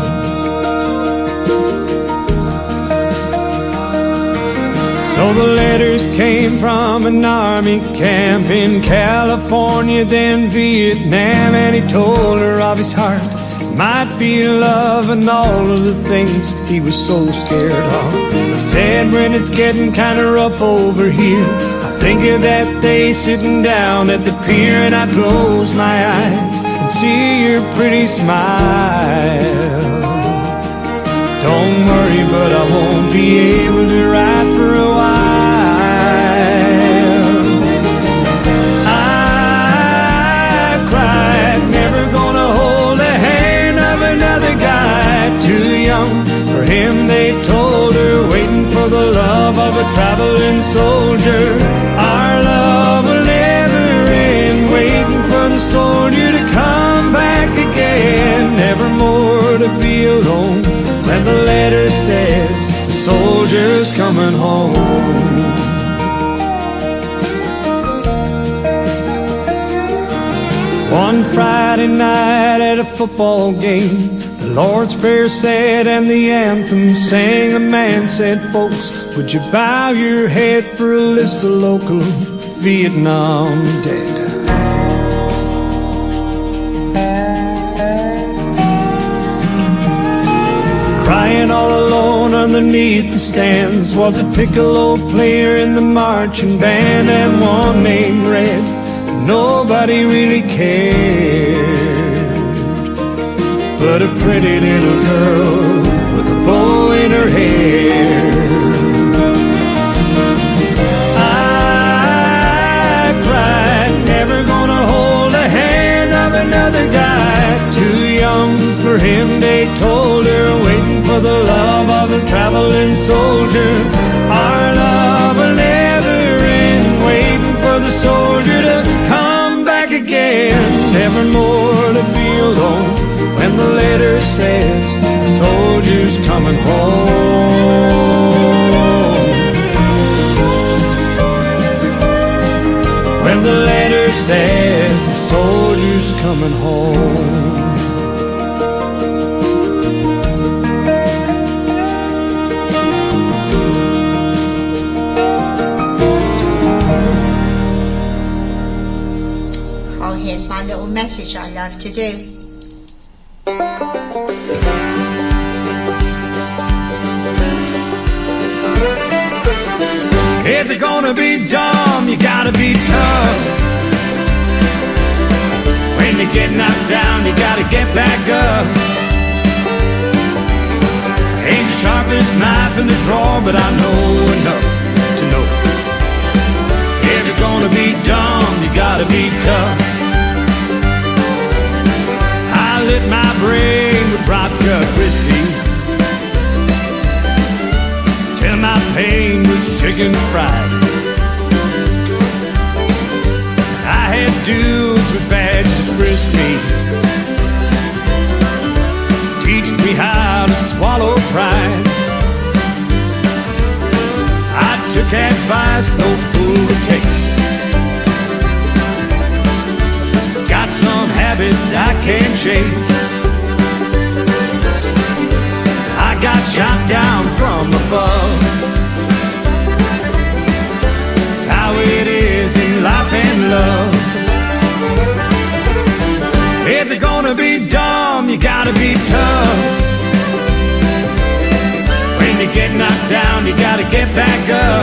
Speaker 2: So the letters came from an army camp in California, then Vietnam, and he told her of his heart might be love and all of the things he was so scared of. He said, when it's getting kind of rough over here, I think of that day sitting down at the pier, and I close my eyes and see your pretty smile. Don't worry, but I won't be able to ride for a while. I cried, never gonna hold the hand of another guy. Too young for him, they told her, waiting for the love of a traveling soldier. Our love will never end, waiting for the soldier to come back again. Never more to be alone. And the letter says the soldier's coming home. One Friday night at a football game, the Lord's Prayer said and the anthem sang. A man said, folks, would you bow your head for a list of local Vietnam dead? Crying all alone underneath the stands was a piccolo player in the marching band, and one named Red. Nobody really cared, but a pretty little girl with a bow in her hair. I cried, never gonna hold the hand of another guy. Too young for him, they told her, waiting for the love of a traveling soldier. Our love will never end, waiting for the soldier to come back again. Never more to be alone. When the letter says the soldier's coming home. When the letter says the soldier's coming home.
Speaker 1: Message I love to do.
Speaker 2: If you're gonna be dumb, you gotta be tough. When you get knocked down, you gotta get back up. Ain't the sharpest knife in the drawer, but I know enough to know. If you're gonna be dumb, you gotta be tough. I lit my brain with vodka whiskey till my pain was chicken fried. I had dudes with badges frisk me, teach me how to swallow pride. I took advice no fool would take. Got some habits I can't shake. I got shot down from above. It's how it is in life and love. If you're gonna be dumb, you gotta be tough. When you get knocked down, you gotta get back up.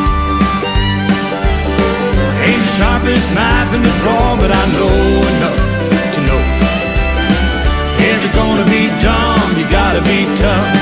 Speaker 2: Ain't the sharpest knife in the drawer, but I know enough to know. If you're gonna be dumb, you gotta be tough.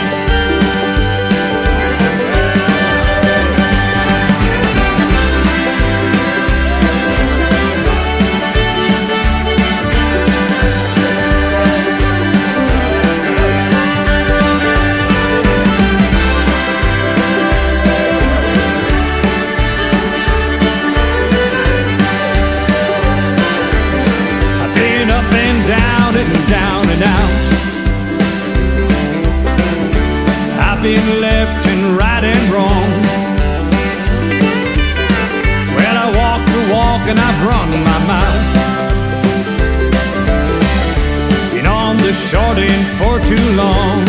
Speaker 2: darling, for too long.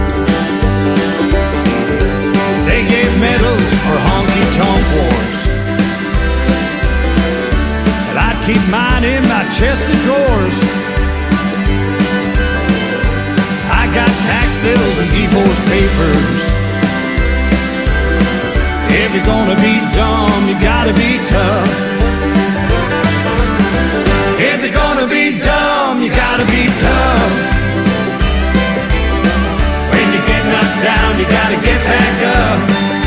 Speaker 2: They gave medals for honky-tonk wars, but I'd keep mine in my chest of drawers. I got tax bills and divorce papers. If you're gonna be dumb, you gotta be tough. If you're gonna be dumb, you gotta be tough. When you get knocked down, you gotta get back up.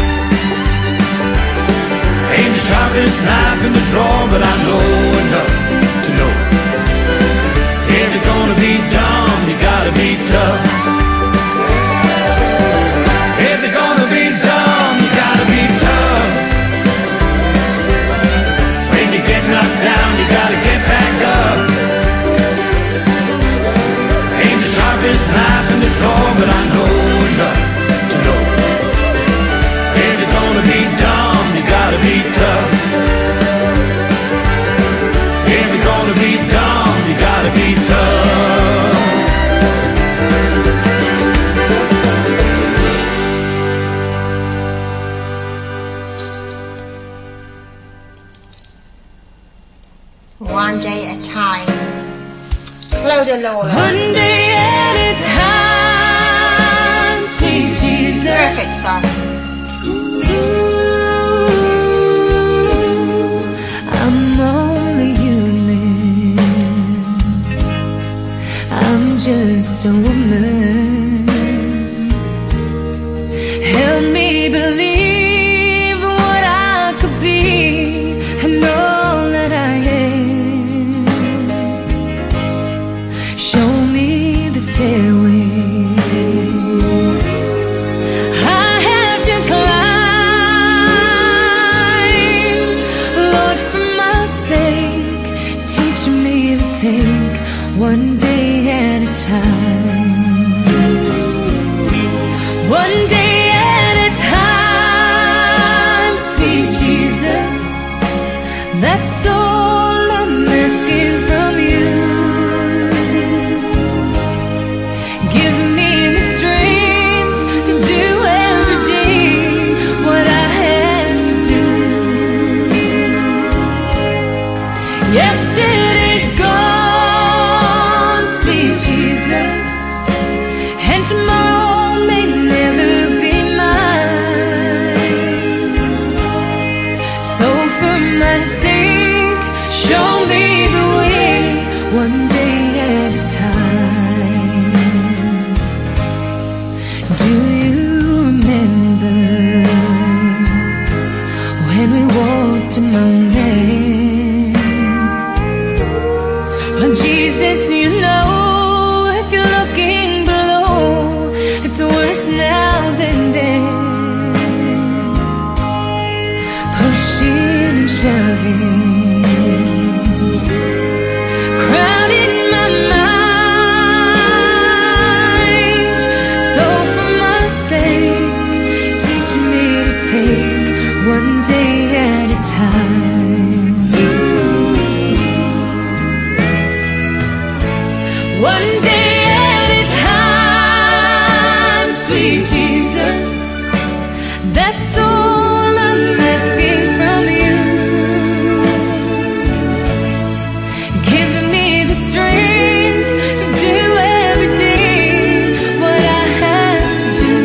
Speaker 2: Ain't the sharpest knife in the drawer, but I know enough to know. If you're gonna be dumb, you gotta be tough. If you're gonna be dumb, you gotta be tough. When you get knocked down, you gotta get back up. Ain't the sharpest knife in the drawer, but I know enough to know. If you're gonna be dumb, you gotta be tough. If you're gonna be dumb, you gotta be tough.
Speaker 1: One day at a time. Clodagh Lawler.
Speaker 18: One day at a time, sweet Jesus.
Speaker 1: Perfect song.
Speaker 18: I'm only human. I'm just a woman. Help me believe what I could be and all that I am. Show me the stairway I have to climb. Lord, for my sake, teach me to take one day at a time. One day at a time, sweet Jesus. That's all I'm asking from you. Give me the strength to do every day what I have to do. Yesterday's gone, sweet Jesus, and tomorrow may never be mine. So for my sake, show me the way, one day at a time. Do you remember when we walked among them? Well, Jesus, you know, if you're looking below, it's worse now than then. Pushing and shoving, crowding my mind. So for my sake, teach me to take one day at a time. One day at a time, sweet Jesus. That's all I'm asking from you. Give me the strength to do every day what I have to do.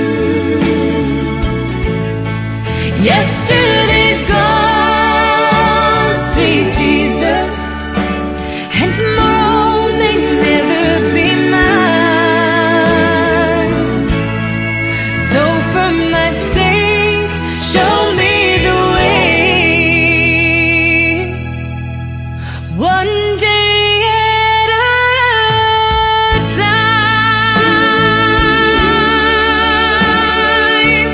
Speaker 18: Yesterday's gone, sweet Jesus, and tomorrow may never be mine. So for my sake, show me the way. One day at a time.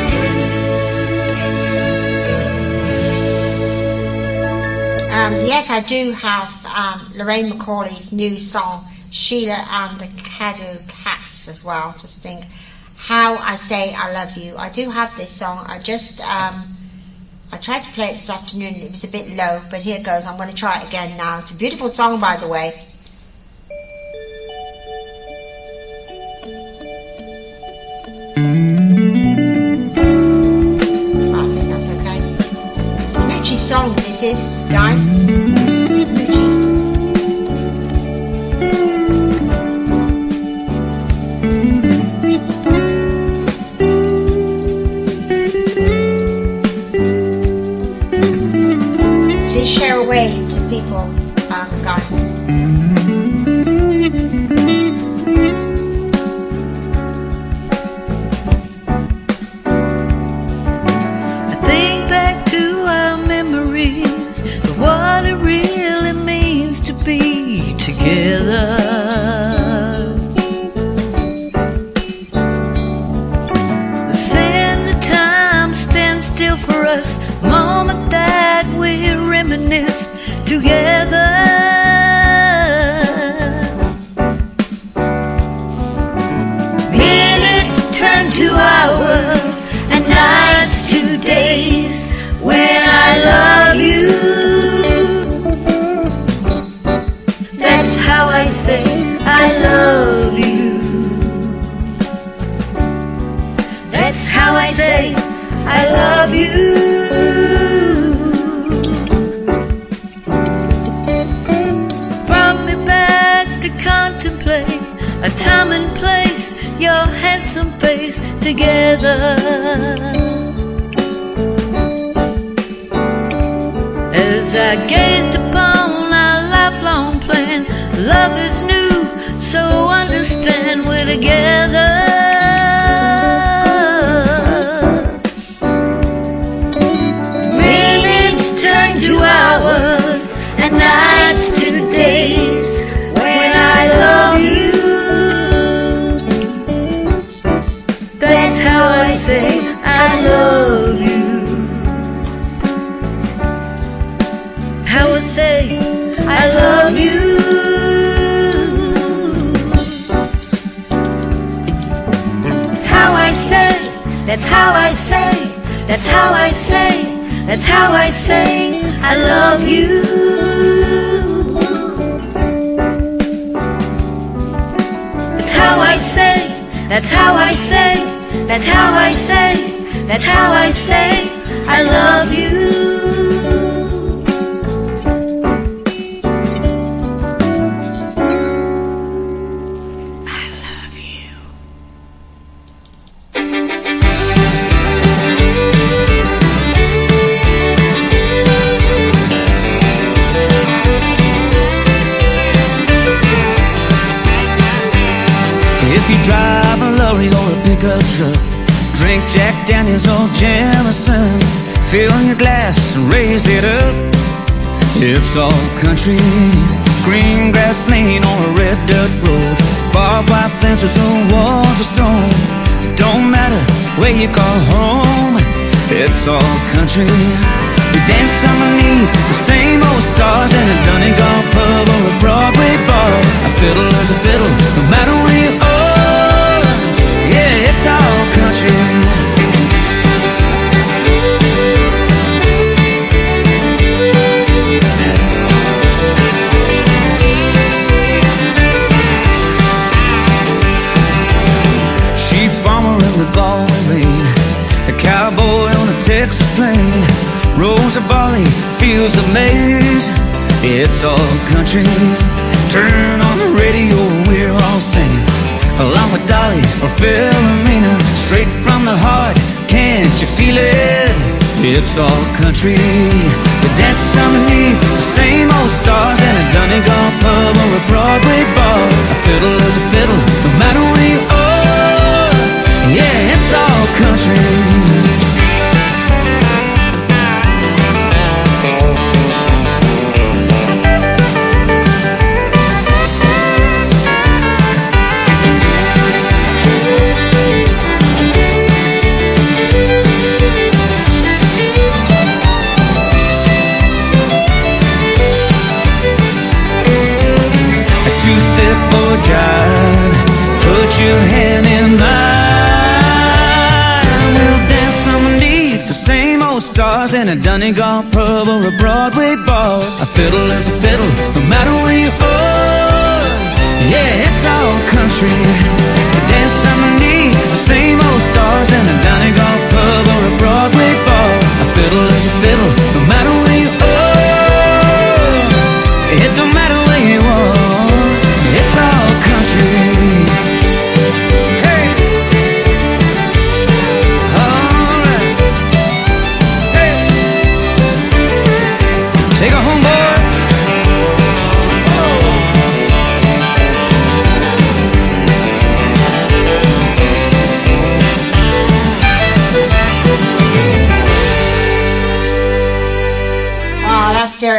Speaker 1: Yes, I do have Lorraine McCauley's new song, Sheila and the Caddo Cats, as well. Just think how I say I love you. I do have this song. I tried to play it this afternoon. It was a bit low, but here it goes. I'm going to try it again now. It's a beautiful song, by the way. I think that's okay. Smoochy song this is, guys. Smoochy. Please share a wave to people, guys.
Speaker 18: What it really means to be together. The sands of time stand still for us, moment that we reminisce together. Minutes turn to hours and nights to days when I love you. That's how I say I love you. That's how I say I love you. Brought me back to contemplate a time and place, your handsome face together. As I gazed upon our lifelong plan, love is new, so understand we're together. Minutes turn to hours and nights to days when I love you. That's how I say I love you. How I say I love you. That's how I say, that's how I say, that's how I say, that's how I say I love you. That's how I say, that's how I say, that's how I say, that's how I say I love you.
Speaker 19: Drive a lorry or a pickup truck, drink Jack Daniels or Jameson, fill your glass and raise it up. It's all country, green grass lane on a red dirt road, barbed wire fences or walls of stone. It don't matter where you call home, it's all country. We dance underneath the same old stars in a Donegal pub or a Broadway bar. A fiddle is a fiddle, no matter where you are. Yeah, it's all country. Sheep farmer in the Galway rain, a cowboy on a Texas plain, rows of barley, fields of maize. It's all country. Turn on the radio, we're all singing along with Dolly or Philomena, straight from the heart, can't you feel it? It's all country. We dance underneath the same old stars in a Donegal pub or a Broadway bar. A fiddle is a fiddle, no matter where you are. Yeah, it's all country. Jive, put your hand in mine. We'll dance underneath the same old stars in a Donegal pub or a Broadway bar. A fiddle is a fiddle, no matter where you are. Yeah, it's all country. We dance underneath the same old stars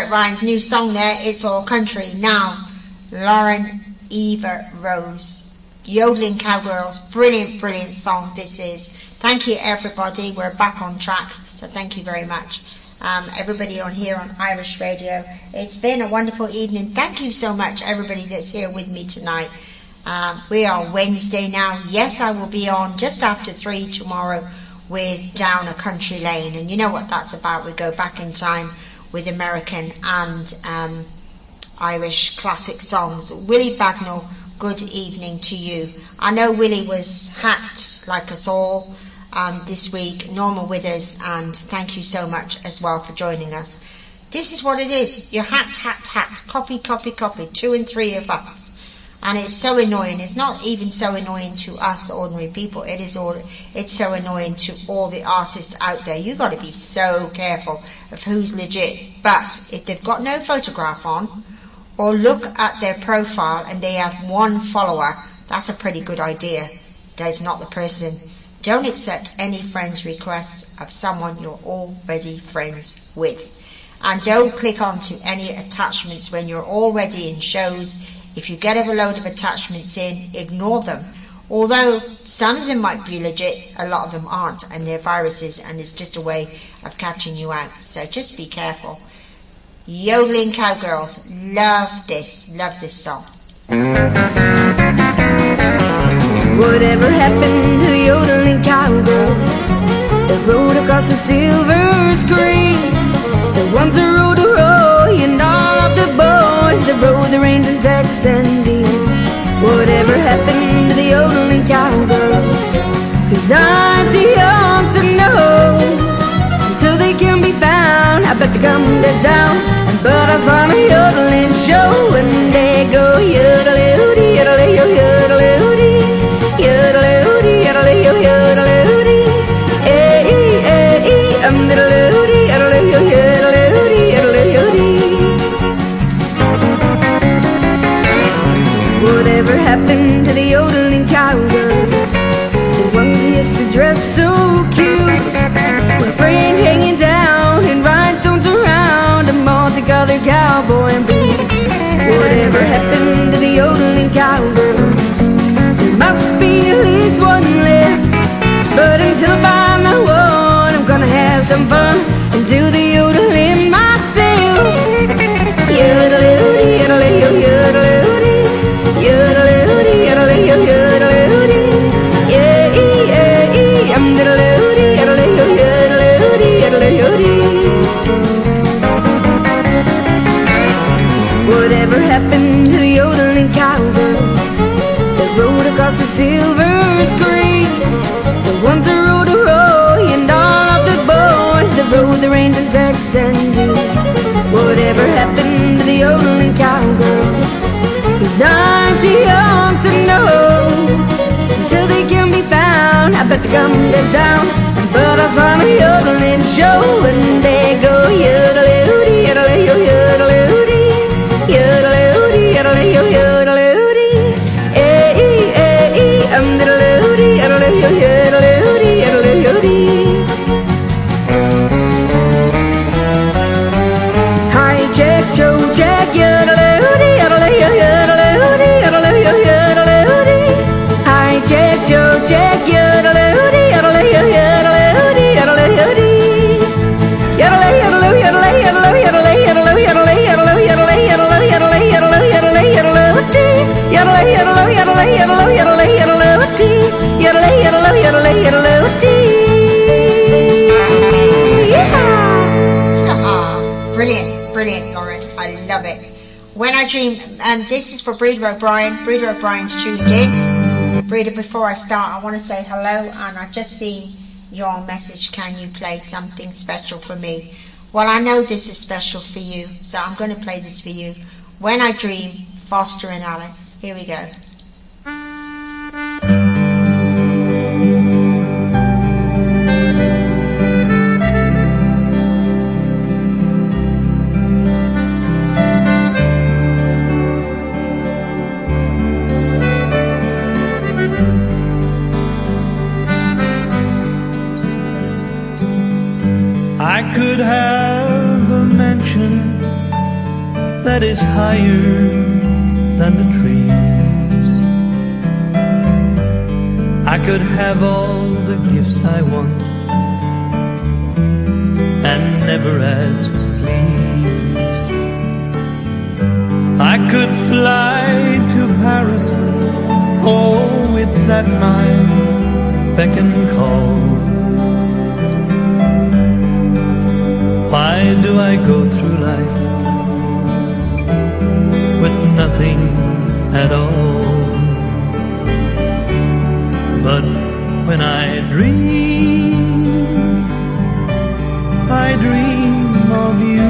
Speaker 1: Bert Ryan's new song there, It's All Country. Now, Lauren Eva Rose, Yodeling Cowgirls. Brilliant, brilliant song this is. Thank you, everybody. We're back on track, so thank you very much. Everybody on here on Irish Radio. It's been a wonderful evening. Thank you so much, everybody that's here with me tonight. We are Wednesday now. Yes, I will be on just after 3 tomorrow with Down a Country Lane, and you know what that's about. We go back in time with American and Irish classic songs. Willie Bagnall, good evening to you. I know Willie was hacked like us all this week. Norma Withers, and thank you so much as well for joining us. This is what it is. You're hacked, copy, 2 and 3 of us. And it's so annoying. It's not even so annoying to us ordinary people. It's so annoying to all the artists out there. You've got to be so careful of who's legit. But if they've got no photograph on, or look at their profile and they have 1 follower, that's a pretty good idea. That's not the person. Don't accept any friends requests of someone you're already friends with. And don't click onto any attachments when you're already in shows. If you get a load of attachments in, ignore them. Although some of them might be legit, a lot of them aren't, and they're viruses, and it's just a way of catching you out. So just be careful. Yodeling Cowgirls, love this song.
Speaker 18: Whatever happened to the yodeling cowgirls that rode across the silver screen? The ones that rode a Roy and all of the boys that rode the reins in Tex and Dean. Whatever happened to the yodeling cowgirls? 'Cause I'm too young to know. Until they can be found, I bet to come to town. But I saw a yodeling show and they go yodeloo-dee, yodeloo, yodeloo-dee, yodeloo-dee, yodeloo, yodeloo-dee, eh-ee, eh-ee, diddle-oo-dee, yodeloo, yodeloo-dee, yodeloo-dee. Whatever happened to the yodeling cowgirls? The ones who used to dress so cute, with a fringe hanging down and rhinestones around a multicolored cowboy boots. Whatever happened to the yodeling cowgirls? There must be at least one left. But until I find the one, I'm gonna have some fun and do the yodeling myself. Yodeloo-dee, yodeloo, yodeloo-dee, yodeloo-dee, yodeloo, yodeloo-dee, yeah-ee, yeah-ee, diddle-oo-dee, yodeloo, yodeloo-dee, yodeloo-dee. Whatever happened to the yodeling cowgirls that rode across the silver screen? The ones that rode a Roy and all of the boys that rode the reins in Tex and Dean. Whatever happened to the yodeling cowgirls? 'Cause I'm too young to know. Until they can be found, I bet to come to town. But I saw a yodeling show and they go yodeloo-dee, yodeloo, yodeloo-dee, yodeloo-dee, yodeloo, yodeloo-dee, eh-ee, eh-ee, diddle-oo-dee, yodeloo, yodeloo-dee, yodeloo-dee. Hi, check, Joe, check, yodeloo-dee, yodeloo, yodeloo-dee, yodeloo, yodeloo-dee. Hi, check, Joe, check, yodeloo-dee, yodeloo, yodeloo-dee, yodeloo-dee. Yodeloo, yodeloo, yodeloo, yodeloo, yodeloo, yodeloo, yodeloo, yodeloo, yodeloo, yodeloo, yodeloo, yodeloo, yodeloo, yodeloo-dee. Yodeloo, yodeloo, yodeloo, yodeloo, yodeloo, yodeloo-dee. Yodeloo, yodeloo, yodeloo, yodeloo-dee.
Speaker 1: Brilliant, brilliant, Lauren. I love it. When I Dream, this is for Breeder O'Brien. Breeder O'Brien's tuned in. Breeder, before I start, I want to say hello, and I've just seen your message. Can you play something special for me? Well, I know this is special for you, so I'm going to play this for you. When I Dream, Foster and Allen. Here we go.
Speaker 12: I could have a mansion
Speaker 13: that is higher than the trees. I could have all the gifts I want and never ask please. I could fly to Paris, oh, it's at my beck and call. Why do I go through life with nothing at all? But when I dream of you.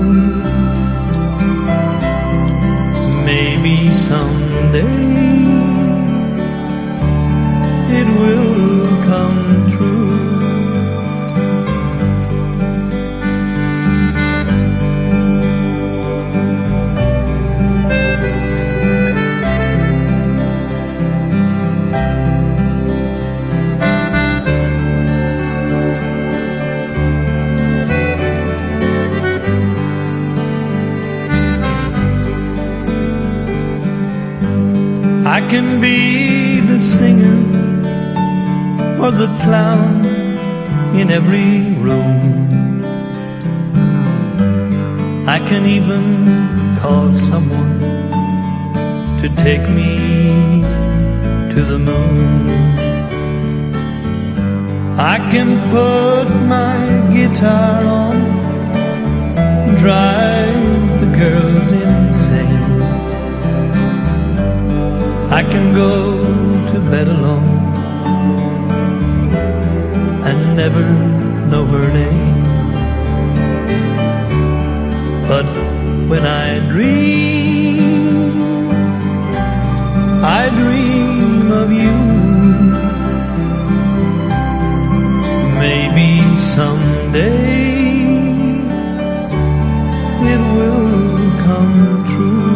Speaker 13: Maybe someday it will come true. I can be the singer or the clown in every room. I can even call someone to take me to the moon. I can put my guitar on, drive the girls insane. I can go to bed alone and never know her name. But when I dream of you. Maybe someday it will come true.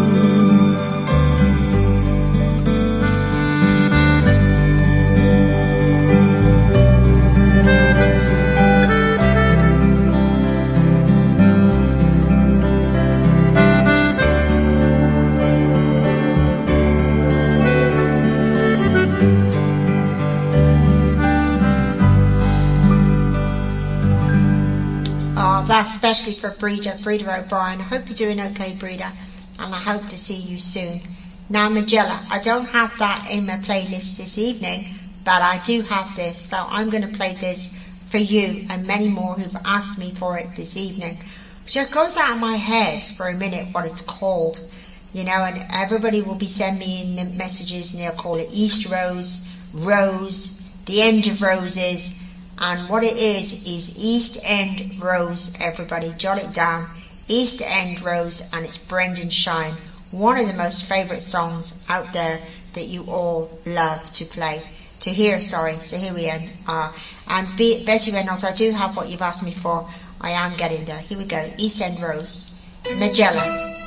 Speaker 1: That's especially for Breeder O'Brien. I hope you're doing okay, Breeder, and I hope to see you soon. Now, Magella, I don't have that in my playlist this evening, but I do have this, so I'm going to play this for you and many more who've asked me for it this evening. So it goes out of my head for a minute what it's called, you know, and everybody will be sending me in messages and they'll call it East Rose, Rose, the End of Roses. And what it is East End Rose, everybody, jot it down. East End Rose, and it's Brendan Shine. One of the most favourite songs out there that you all love to play. To hear, sorry. So here we are. And Betty Reynolds, I do have what you've asked me for. I am getting there. Here we go. East End Rose. Magella.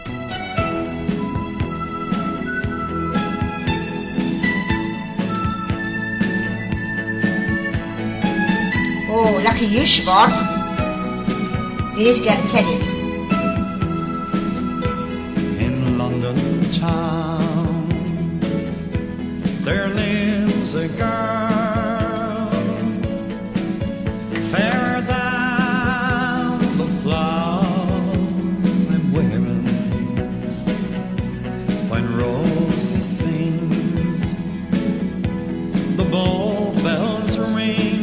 Speaker 1: Oh, lucky you, Siobhan. You just got to tell you.
Speaker 10: In London town, there lives a girl fairer than the flower I'm wearing. When Rosie sings, the bow bells ring.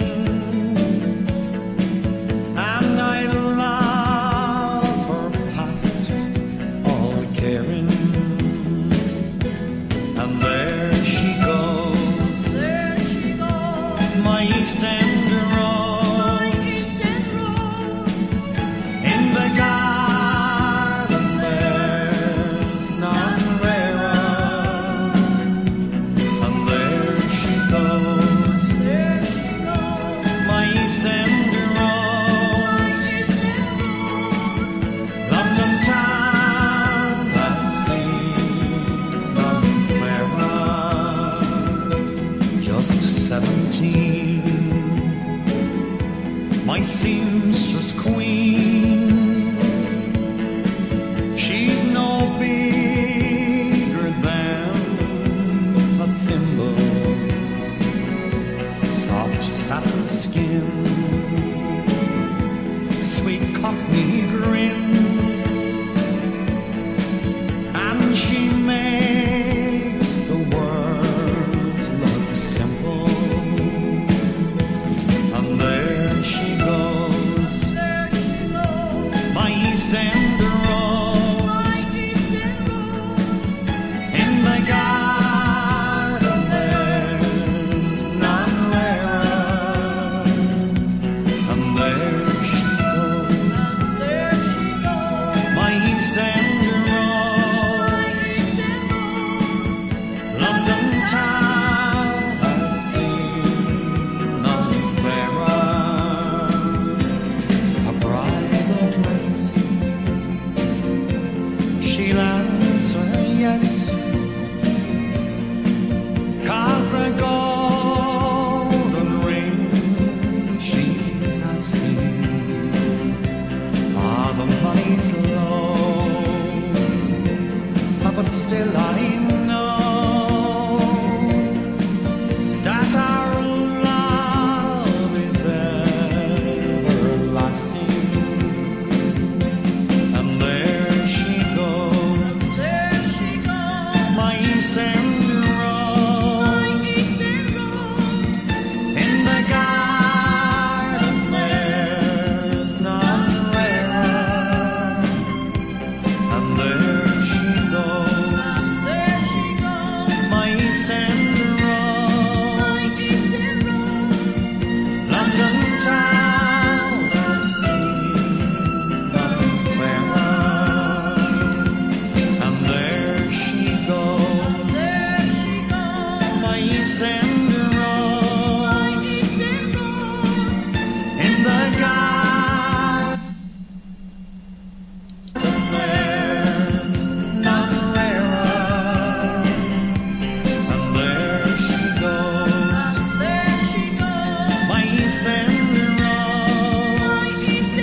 Speaker 13: East End rose in the garden. There's none rarer, and there she goes, my East End rose,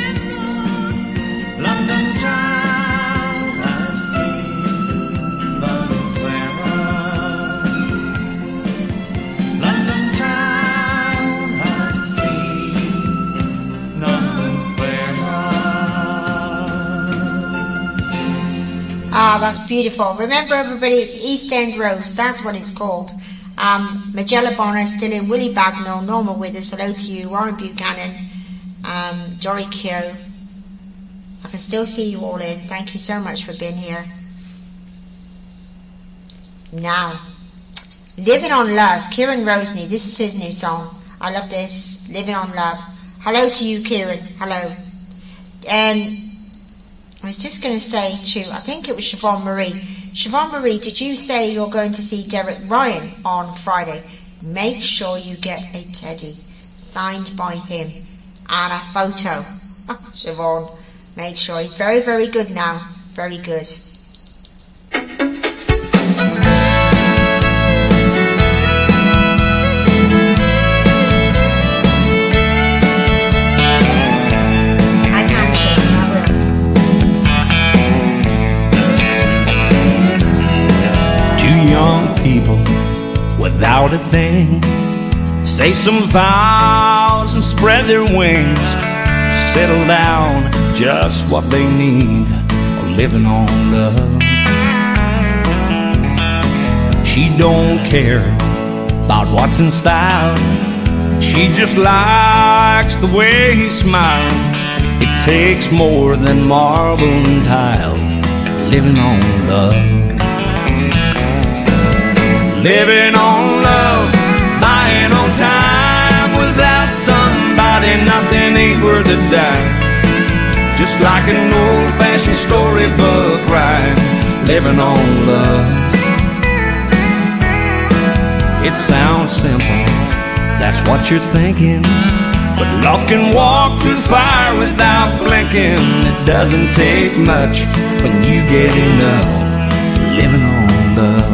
Speaker 13: London child has seen none fairer. London child has seen none fairer.
Speaker 1: Ah, that's beautiful. Remember, everybody, it's East End Rose. That's what it's called. Magella Bonner still in, Willie Bagnall, Norma Withers, hello to you, Warren Buchanan, Jory Keogh. I can still see you all in. Thank you so much for being here. Now, Living on Love, Kieran Roseney. This is his new song. I love this. Living on Love. Hello to you, Kieran. Hello. I was just going to say to, I think it was Siobhan Marie. Siobhan Marie, did you say you're going to see Derek Ryan on Friday? Make sure you get a teddy signed by him and a photo. Siobhan, make sure. He's very, very good now. Very good. I can't show you, I will.
Speaker 13: Two young people without a thing say some vows and spread their wings, settle down just what they need, living on love. She don't care about what's in style, she just likes the way he smiles. It takes more than marble and tile, living on love. Living on love, buying on time. Without somebody, nothing ain't worth a dime. Just like an old-fashioned storybook rhyme, living on love. It sounds simple, that's what you're thinking, but love can walk through fire without blinking. It doesn't take much when you get enough, living on love.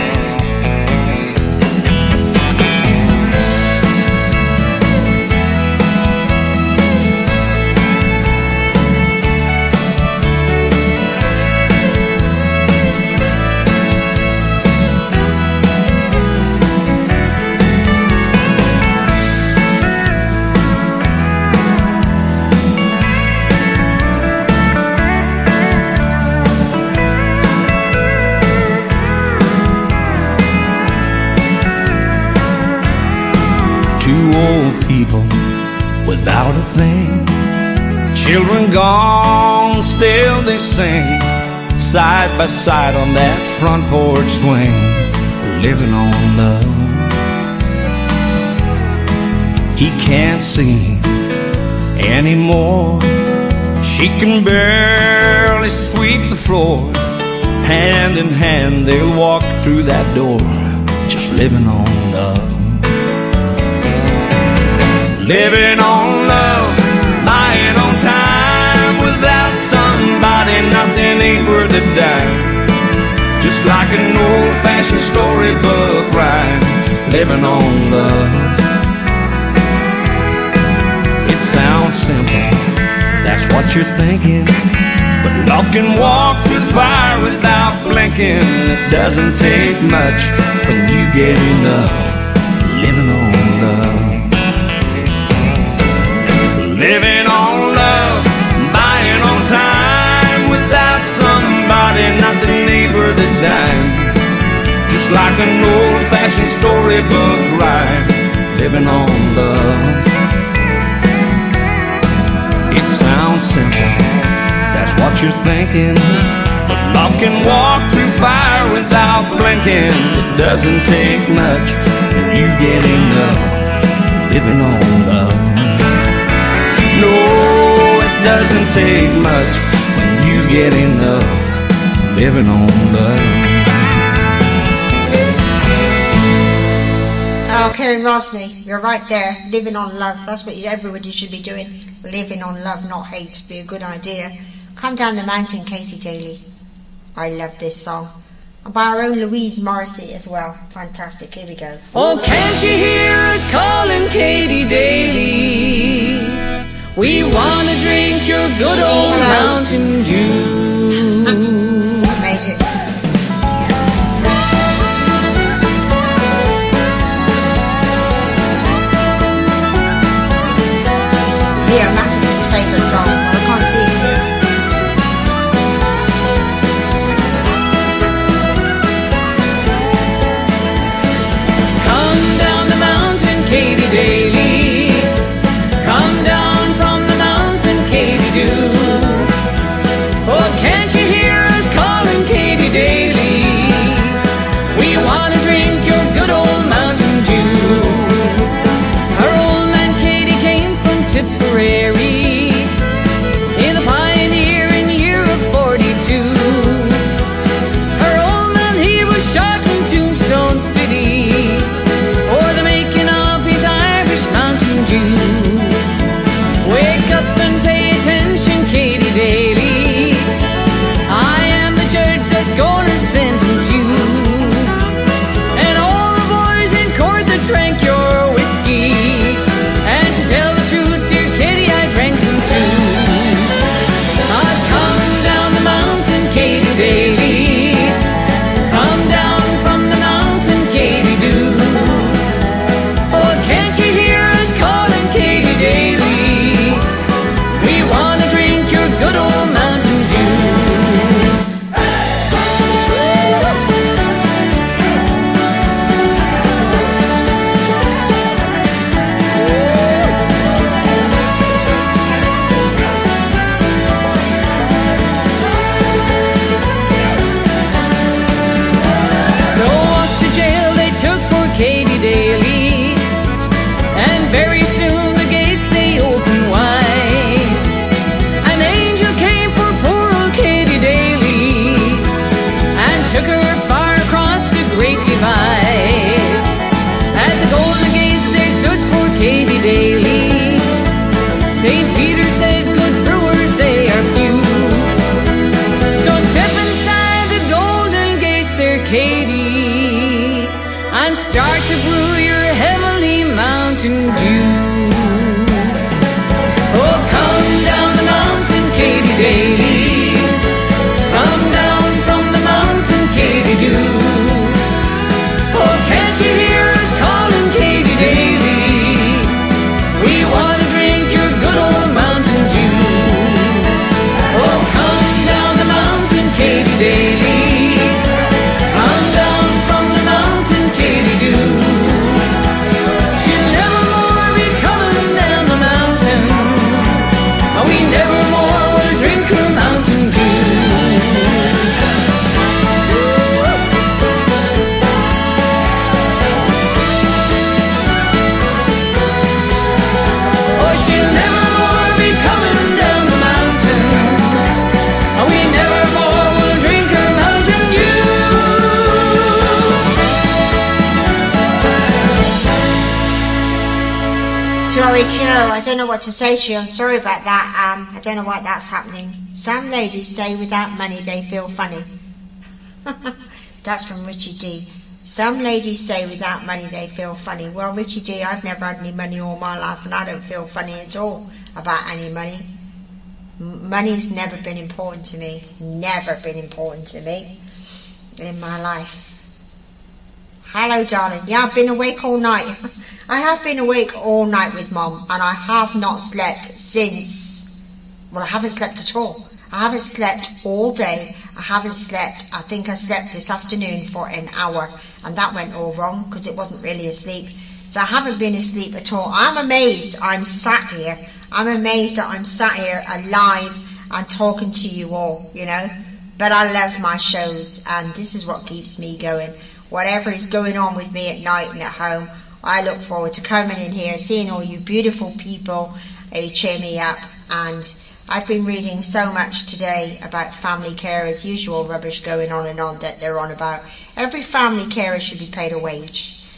Speaker 13: Two old people without a thing, children gone, still they sing, side by side on that front porch swing, living on love. He can't see anymore, she can barely sweep the floor. Hand in hand they'll walk through that door, just living on love. Living on love, buying on time. Without somebody, nothing ain't worth a dime. Just like an old-fashioned storybook rhyme, living on love. It sounds simple, that's what you're thinking, but love can walk through fire without blinking. It doesn't take much when you get enough, living on love. Living on love, buying on time. Without somebody, nothing ain't worth a dime. Just like an old-fashioned storybook rhyme, living on love. It sounds simple, that's what you're thinking, but love can walk through fire without blinking. It doesn't take much when you get enough, living on love. No, it doesn't take much when you get enough, living on love.
Speaker 1: go, Karen Rosny. You're right there. Living on love. That's what everybody should be doing. Living on love, not hate. Be a good idea. Come Down the Mountain, Katie Daly. I love this song. And by our own Louise Morrissey as well. Fantastic. Here we go.
Speaker 9: Oh, can't you hear us calling Katie Daly? We want to drink your good old Mountain Dew.
Speaker 1: Amazing. Yeah, Mattison's favourite song. I can't see it here.
Speaker 9: Come down the mountain, Katie Daly. Come down from the mountain, Katie Dew. Oh, can't you hear us calling Katie Daly? We want to drink your good old Mountain Dew. Our old man Katie came from Tipperary in the Pioneer in the year of 42. Our old man, he was shot in Tombstone City for the making of his Irish Mountain Dew. Wake up and pay attention, Katie Daly. I am the judge that's gonna sentence you. And all the boys in court that drank your whiskey. And to tell the truth, dear Katie, I drank some too. I've come down the mountain, Katie Daly. Come down from the mountain, Katie Dew. Oh, can't you hear us calling Katie Daly? We want to drink your good old Mountain Dew. So off to jail they took poor Katie Daly, and very soon the gates they opened wide. An angel came for poor old Katie Daly and took her far across the Great Divide. At the Golden Gates there stood poor Katie Daly. St. Peter said, good brewers they are few. So step inside the Golden Gates there, Katie, and start to brew your heavenly Mountain Dew. Oh, come down the mountain, Katie Daly. Come down from the mountain, Katie Dew. Oh, can't you hear us calling Katie Daly? We want to drink your good old Mountain Dew. Oh, come down the mountain, Katie Daly. Come down from the mountain, Katie Dew. She'll never more be coming down the mountain. We never more will drink her Mountain Dew. Oh, she'll never more be coming down the mountain. We never more will drink her Mountain Dew.
Speaker 1: Jory Kyo, I don't know what to say to you. I'm sorry about that. I don't know why that's happening. Some ladies say without money they feel funny. That's from Richie D. Some ladies say without money they feel funny. Well, Richie D, I've never had any money all my life and I don't feel funny at all about any money. Money's never been important to me. Never been important to me in my life. Hello, darling. Yeah, I've been awake all night. I have been awake all night with Mom, and I have not slept since... Well, I haven't slept at all. I haven't slept all day. I haven't slept... I think I slept this afternoon for an hour, and that went all wrong, because it wasn't really asleep. So I haven't been asleep at all. I'm amazed I'm sat here. I'm amazed that I'm sat here alive and talking to you all, you know. But I love my shows, and this is what keeps me going. Whatever is going on with me at night and at home, I look forward to coming in here, seeing all you beautiful people who cheer me up. And I've been reading so much today about family care, as usual rubbish going on and on that they're on about. Every family carer should be paid a wage.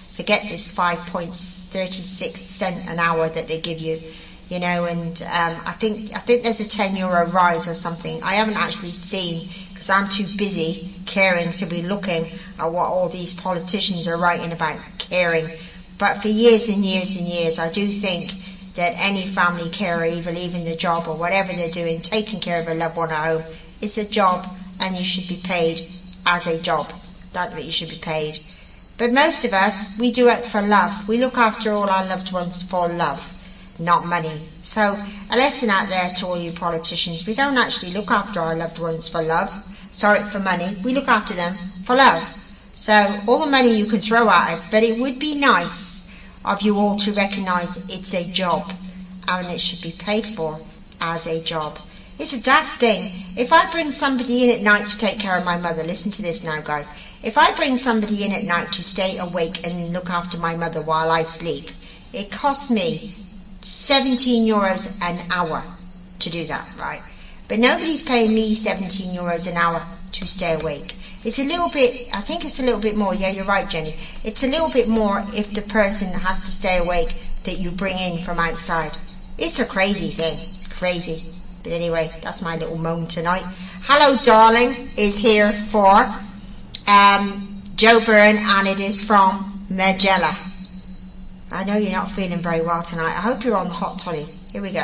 Speaker 1: Forget this 5.36 an hour that they give you, you know. And I think there's a €10 rise or something. I haven't actually seen, because I'm too busy caring to be looking at what all these politicians are writing about caring. But for years and years and years, I do think that any family carer, either leaving the job or whatever they're doing, taking care of a loved one at home, it's a job, and you should be paid as a job. That's what you should be paid. But most of us, we do it for love. We look after all our loved ones for love, not money. So a lesson out there to all you politicians: we don't actually look after our loved ones for love, for money. We look after them for love. So all the money you can throw at us, but it would be nice of you all to recognise it's a job, and it should be paid for as a job. It's a daft thing. If I bring somebody in at night to take care of my mother, listen to this now, guys. If I bring somebody in at night to stay awake and look after my mother while I sleep, it costs me €17 an hour to do that, right? But nobody's paying me €17 an hour to stay awake. It's a little bit, I think it's a little bit more, yeah, you're right, Jenny. It's a little bit more if the person has to stay awake that you bring in from outside. It's a crazy thing, crazy. But anyway, that's my little moan tonight. Hello, Darling is here for Joe Byrne, and it is from Magella. I know you're not feeling very well tonight. I hope you're on the hot toddy. Here we go.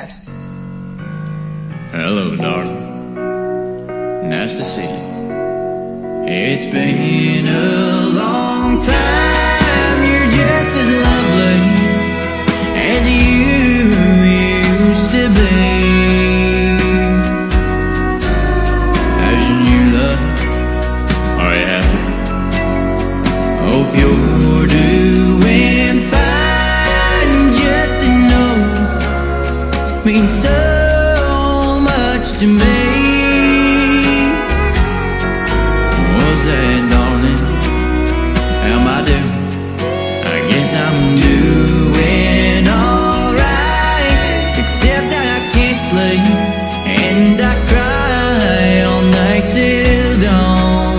Speaker 11: Hello, darling. Nice to see you. It's been a long time. You're just as lovely as you used to be. How's your new love? Are you happy? Hope you're doing fine. Just to know means so much to me. What's that, darling? How am I doing? I guess I'm doing alright, except that I can't sleep and I cry all night till dawn.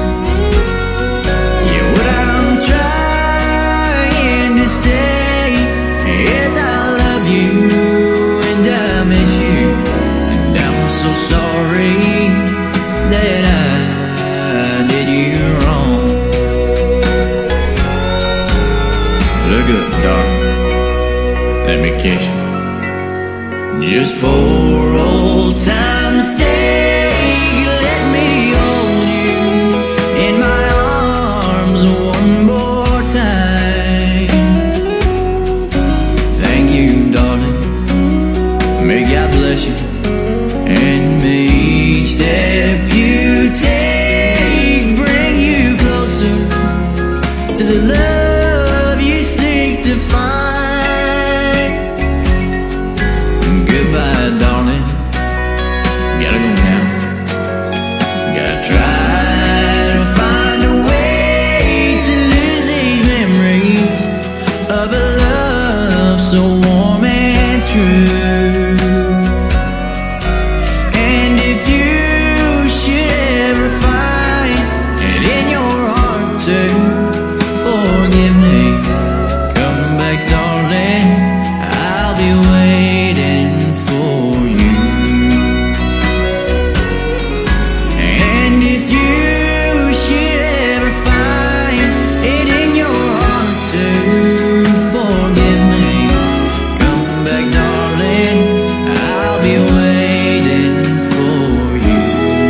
Speaker 11: Yeah, what I'm trying to say is I love you and I miss you, and I'm so sorry that I did you wrong. Look up, darling, let me kiss you, just for old time's sake. Let me hold you in my arms one more time. Thank you, darling, may God bless you, and may each step you take bring you closer to the love you seek to find. Goodbye, darling, gotta go now. Gotta try to find a way to lose these memories of a love so warm and true. And if you should ever find it in your heart to forgive me, come back, darling, I'll be waiting for you. And if you should ever find it in your heart to forgive me, come back, darling, I'll be waiting for you.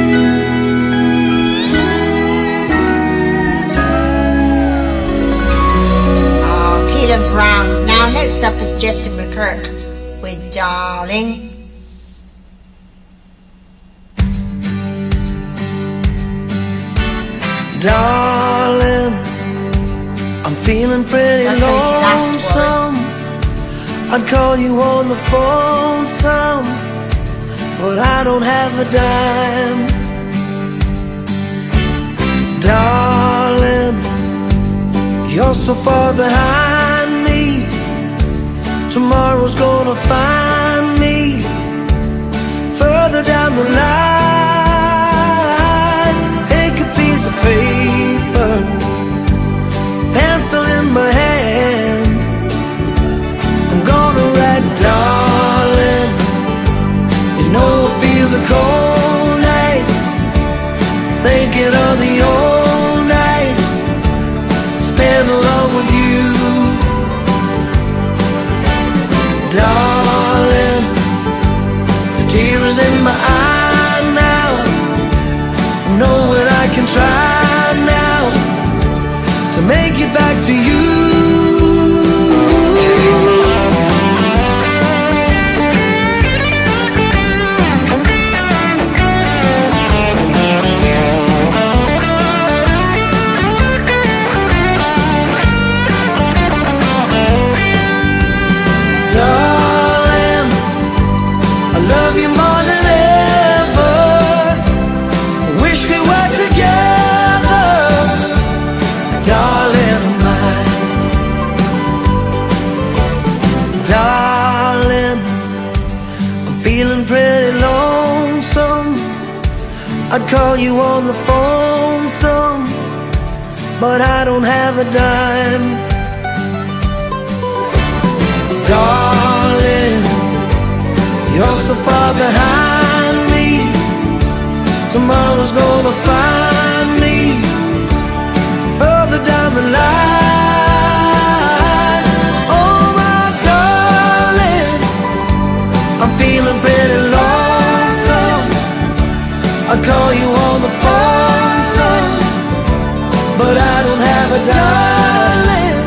Speaker 1: Oh, Keelan Brown. Now, next up is Justin McKirk with Darling.
Speaker 20: Darling, I'm feeling pretty lonesome. I'd call you on the phone some, but I don't have a dime. Darling, you're so far behind me. Tomorrow's gonna find me further down the line. Take a piece of paper, pencil in my hand. I'd call you on the phone some, but I don't have a dime. Darling, you're so far behind me. Tomorrow's gonna find me further down the line. Oh my darling, I'm feeling pretty lonesome. I'll call you on the phone some, but I don't have a darling.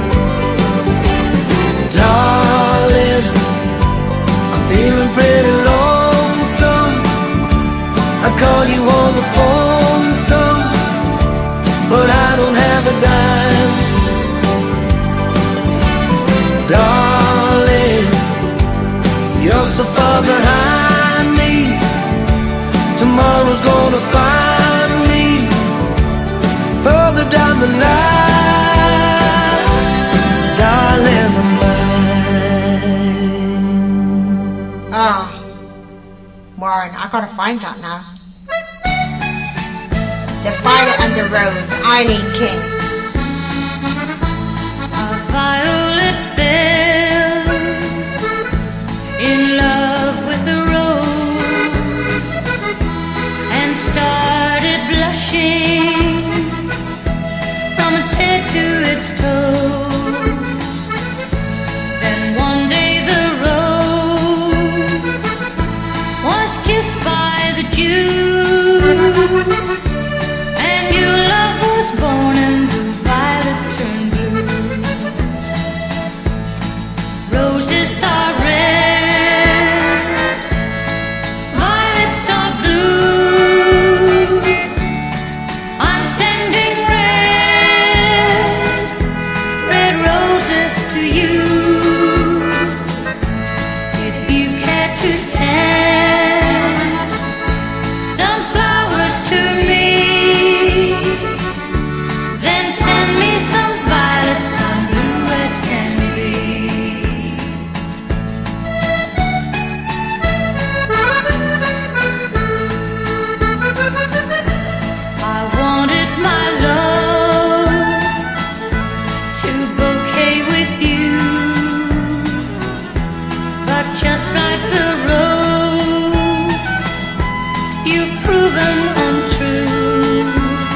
Speaker 20: Darling, I'm feeling pretty lonesome. I'll call you on the phone some, but I don't have a dime. Darling, you're so far behind me. Tomorrow's gonna find me further down the line. Darling of mine.
Speaker 1: Ah, Warren, I gotta find that now. The Violet and the Rose, Eileen King.
Speaker 9: A violet fell in love with the rose and started blushing from its head to its toes. Then one day the rose was kissed by the Jew, and new love was born and the violet turned blue. Roses are red, violets are blue. I'm sending red, red roses to you. If you care to send some flowers to me, then send me some violets, I'm blue as can be. I wanted my love to bouquet with you, but just like the rose, you've proven untrue.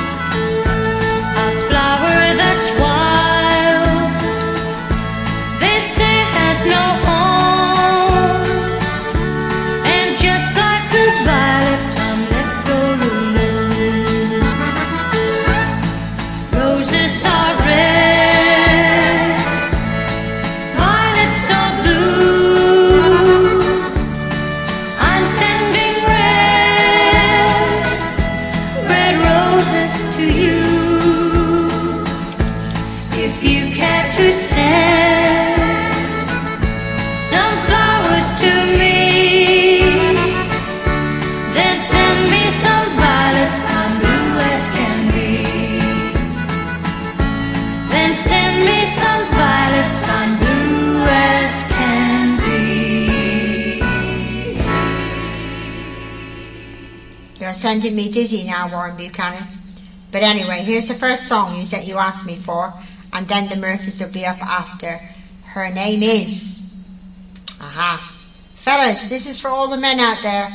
Speaker 9: A flower that's wild, they say has no home, and just like the violet, I'm left all alone. Roses are red, violets are blue. I'm sending red, red roses to you. If you care to send some flowers to me, then send me some violets, I'm blue as can be. Then send me some violets, I'm blue as can be.
Speaker 1: You're sending me dizzy now, Warren Buchanan. But anyway, here's the first song you said you asked me for, and then the Murphys will be up after. Her name is... Aha. Fellas, this is for all the men out there.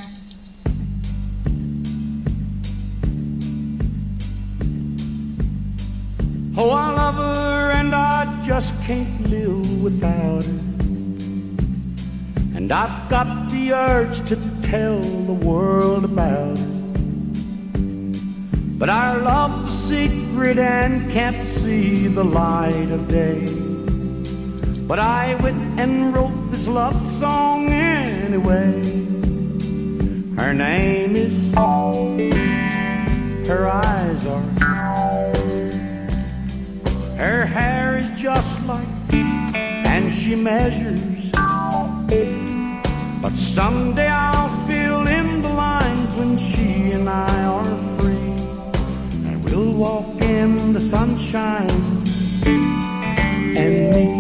Speaker 12: Oh, I love her and I just can't live without her. And I've got the urge to tell the world about her. But our love's a secret and can't see the light of day. But I went and wrote this love song anyway. Her name is, her eyes are, her hair is just like, and she measures. But someday I'll fill in the lines when she and I are free, and we'll walk in the sunshine and me.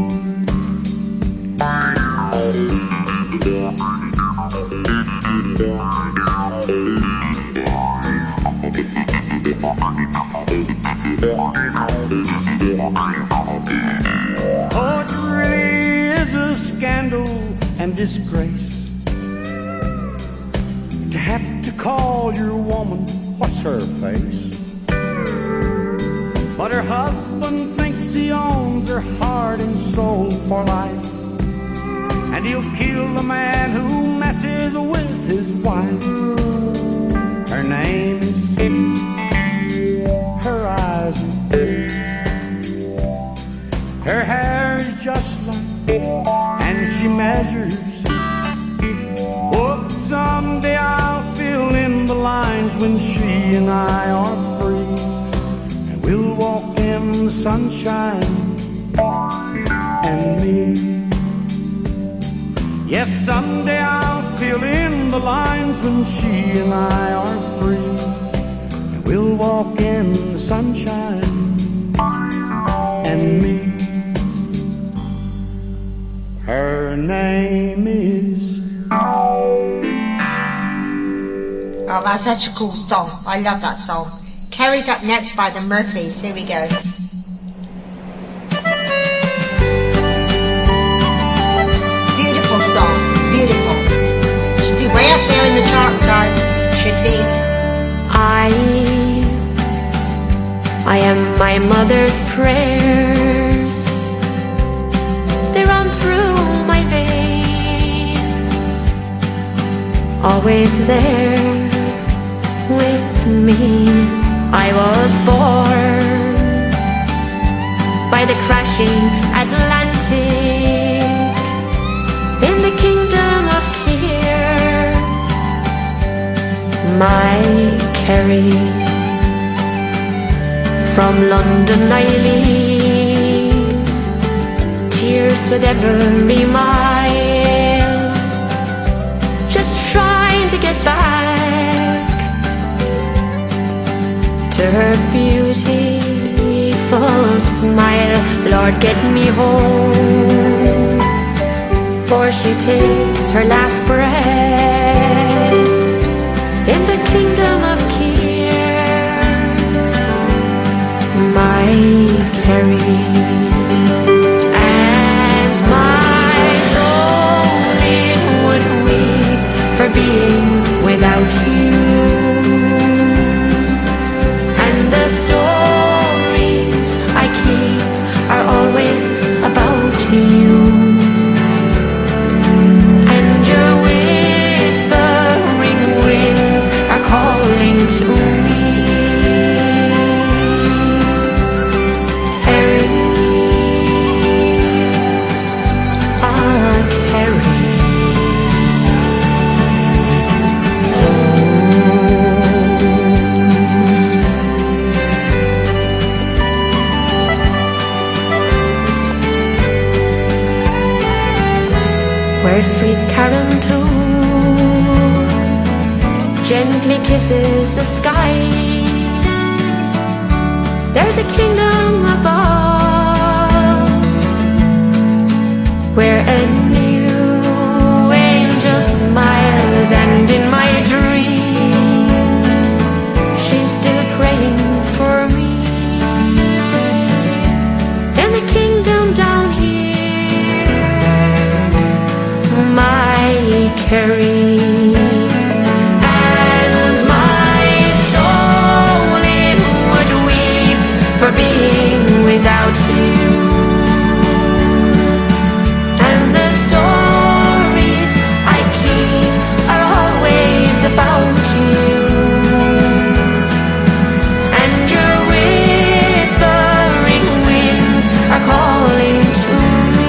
Speaker 10: scandal and disgrace. To have to call your woman, what's her face? But her husband thinks he owns her heart and soul for life, and he'll kill the man who messes with his wife. Her name is, her eyes are blue, her hair is just like, and she measures. Oh, someday I'll fill in the lines when she and I are free, and we'll walk in the sunshine and me. Yes, someday I'll fill in the lines when she and I are free, and we'll walk in the sunshine and me. Her name is...
Speaker 1: Oh, that's such a cool song. I love that song. Kerry's up next by the Murphys. Here we go. Beautiful song. Beautiful. Should be way up there in the charts, guys. Should be.
Speaker 18: I am my mother's prayers. They run through my veins, always there with me. I was born by the crashing Atlantic in the kingdom of Keir. My Kerry, from London I leave, tears with every mile, just trying to get back to her beautiful smile. Lord, get me home, for she takes her last breath in the kingdom of Keir. My Kerry, and my soul it would weep for being without you, and the stories I keep are always about you, and your whispering winds are calling to me. Where sweet Carantoon gently kisses the sky, there's a kingdom above where a new angel smiles, and in my dreams she's still praying for me. In the kingdom down here, my Kerry, and my soul it would weep for being without you, and the stories I keep are always about you, and your whispering winds are calling to me.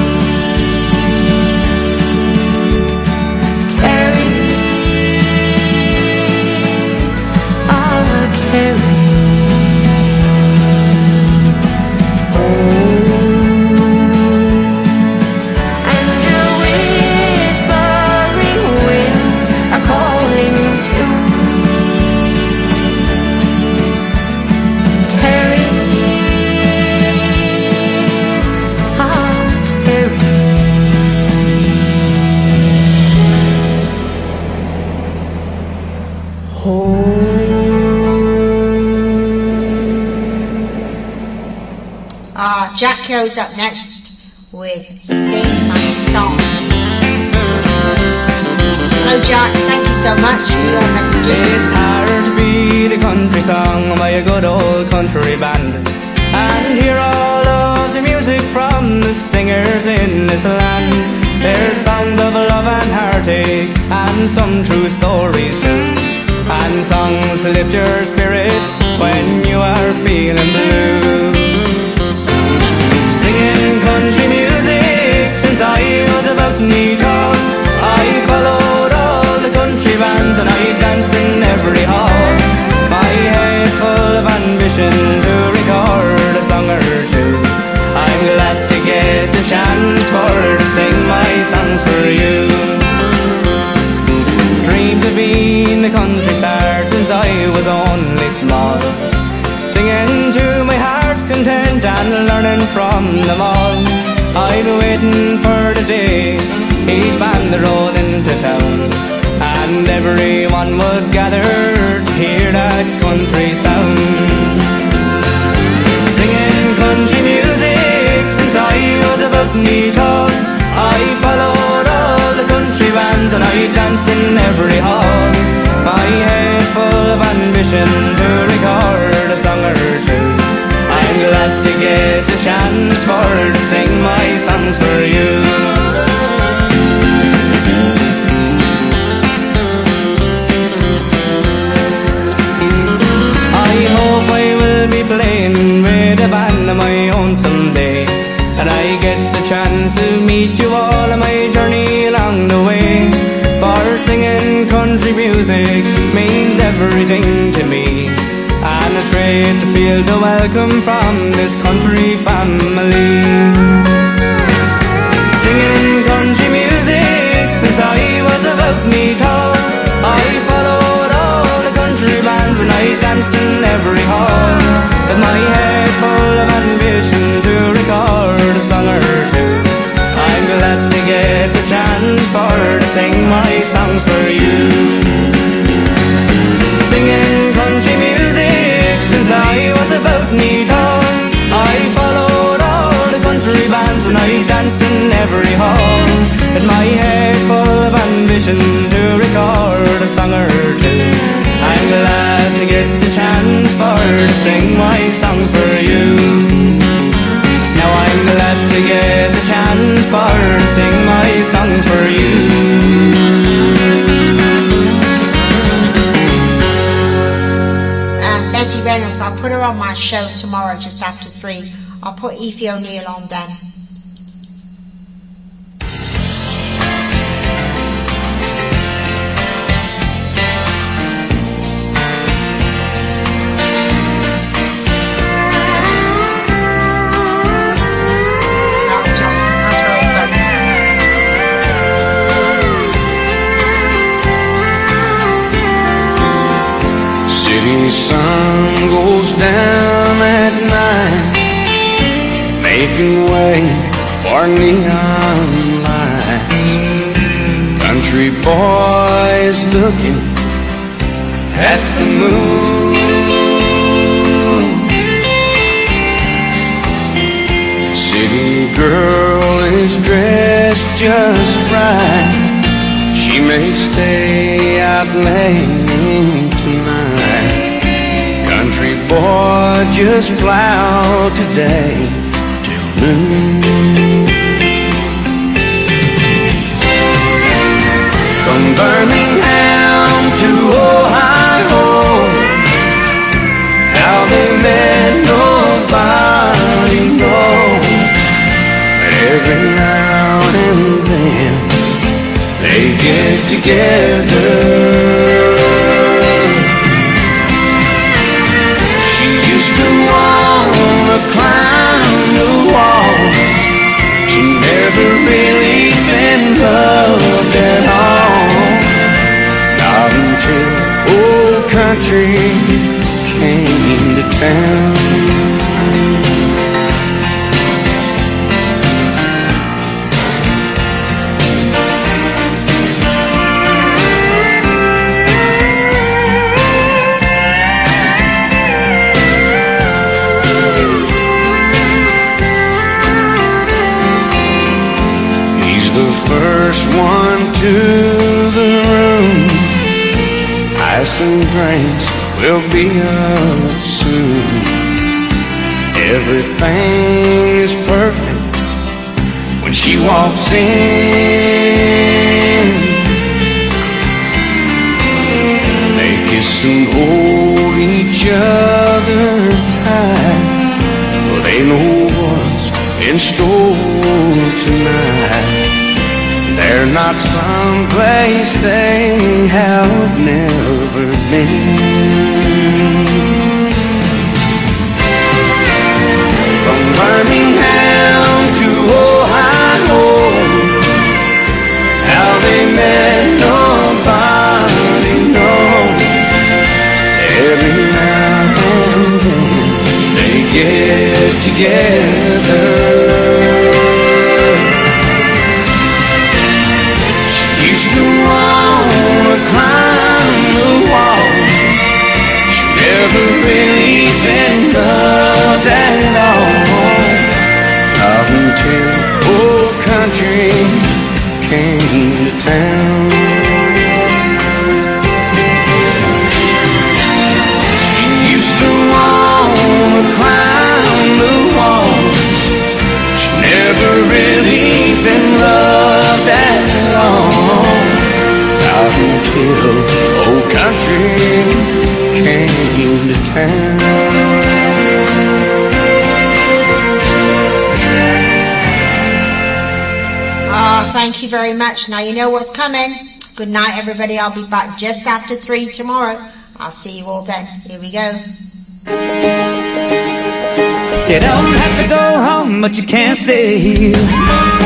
Speaker 1: Jack Kerry's up next with with Sing My Song. Hello Jack, thank you so much for your messages.
Speaker 21: It's hard to beat a country song by a good old country band and hear all of the music from the singers in this land. There's songs of love and heartache and some true stories too, and songs to lift your spirits when you are feeling blue. Singing country music since I was about knee tall. I followed all the country bands and I danced in every hall. My head full of ambition to record a song or two. I'm glad to get the chance to sing my songs for you. Dreams have been the country star since I was only small, singing to my heart's content and learning from them all. I'm waiting for the day each band they roll into town and everyone would gather to hear that country sound. Singing country music since I was about knee tall. I followed all the country bands and I danced in every hall. My head full of ambition to record a song or two. I'm glad to get the chance to sing my songs for you. I hope I will be playing with a band of my own someday, and I get the chance to meet you all on my journey along the way. For singing country music means everything to me, and it's great to feel the welcome from this country family. Singing country music since I was about knee tall. I followed all the country bands and I danced in every hall, with my head full of ambition to record a song or two. I'm glad to get the chance to sing my songs for you. Singing country music since I was about knee tall. I followed all the country bands and I danced in every hall, with my head full of ambition to record a song or two. I'm glad to get the chance to sing my songs for you. Now I'm glad to get the chance to sing my songs for you.
Speaker 1: Betty Reynolds, I'll put her on my show tomorrow just after 3. I'll put Aoife O'Neill on then.
Speaker 2: City sun goes down at night, making way for neon lights. Country boys looking at the moon. City girl is dressed just right. She may stay out late tonight. Country boy, just plow today till noon. From Birmingham to Ohio, how they met nobody knows. But every now and then they get together. She used to wanna climb the walls. She never really been loved at all. Not until old country came to town.
Speaker 12: everyone to the room. Ice and drinks will be up soon. Everything is perfect when she walks in. They kiss and hold each other tight. Well, they know what's in store tonight. They're not someplace they have never been. From Birmingham to Ohio, how they met nobody knows. Every now and then they get together. She used to wanna climb the wall. She never really been loved at all. Not until old country came to town. She used to wanna climb the walls. She never really been loved at all. Not until old country came to town.
Speaker 1: Thank you very much. Now you know what's coming. Good night, everybody. I'll be back just after 3 tomorrow. I'll see you all then. Here we go.
Speaker 19: You don't have to go home, but you can't stay here.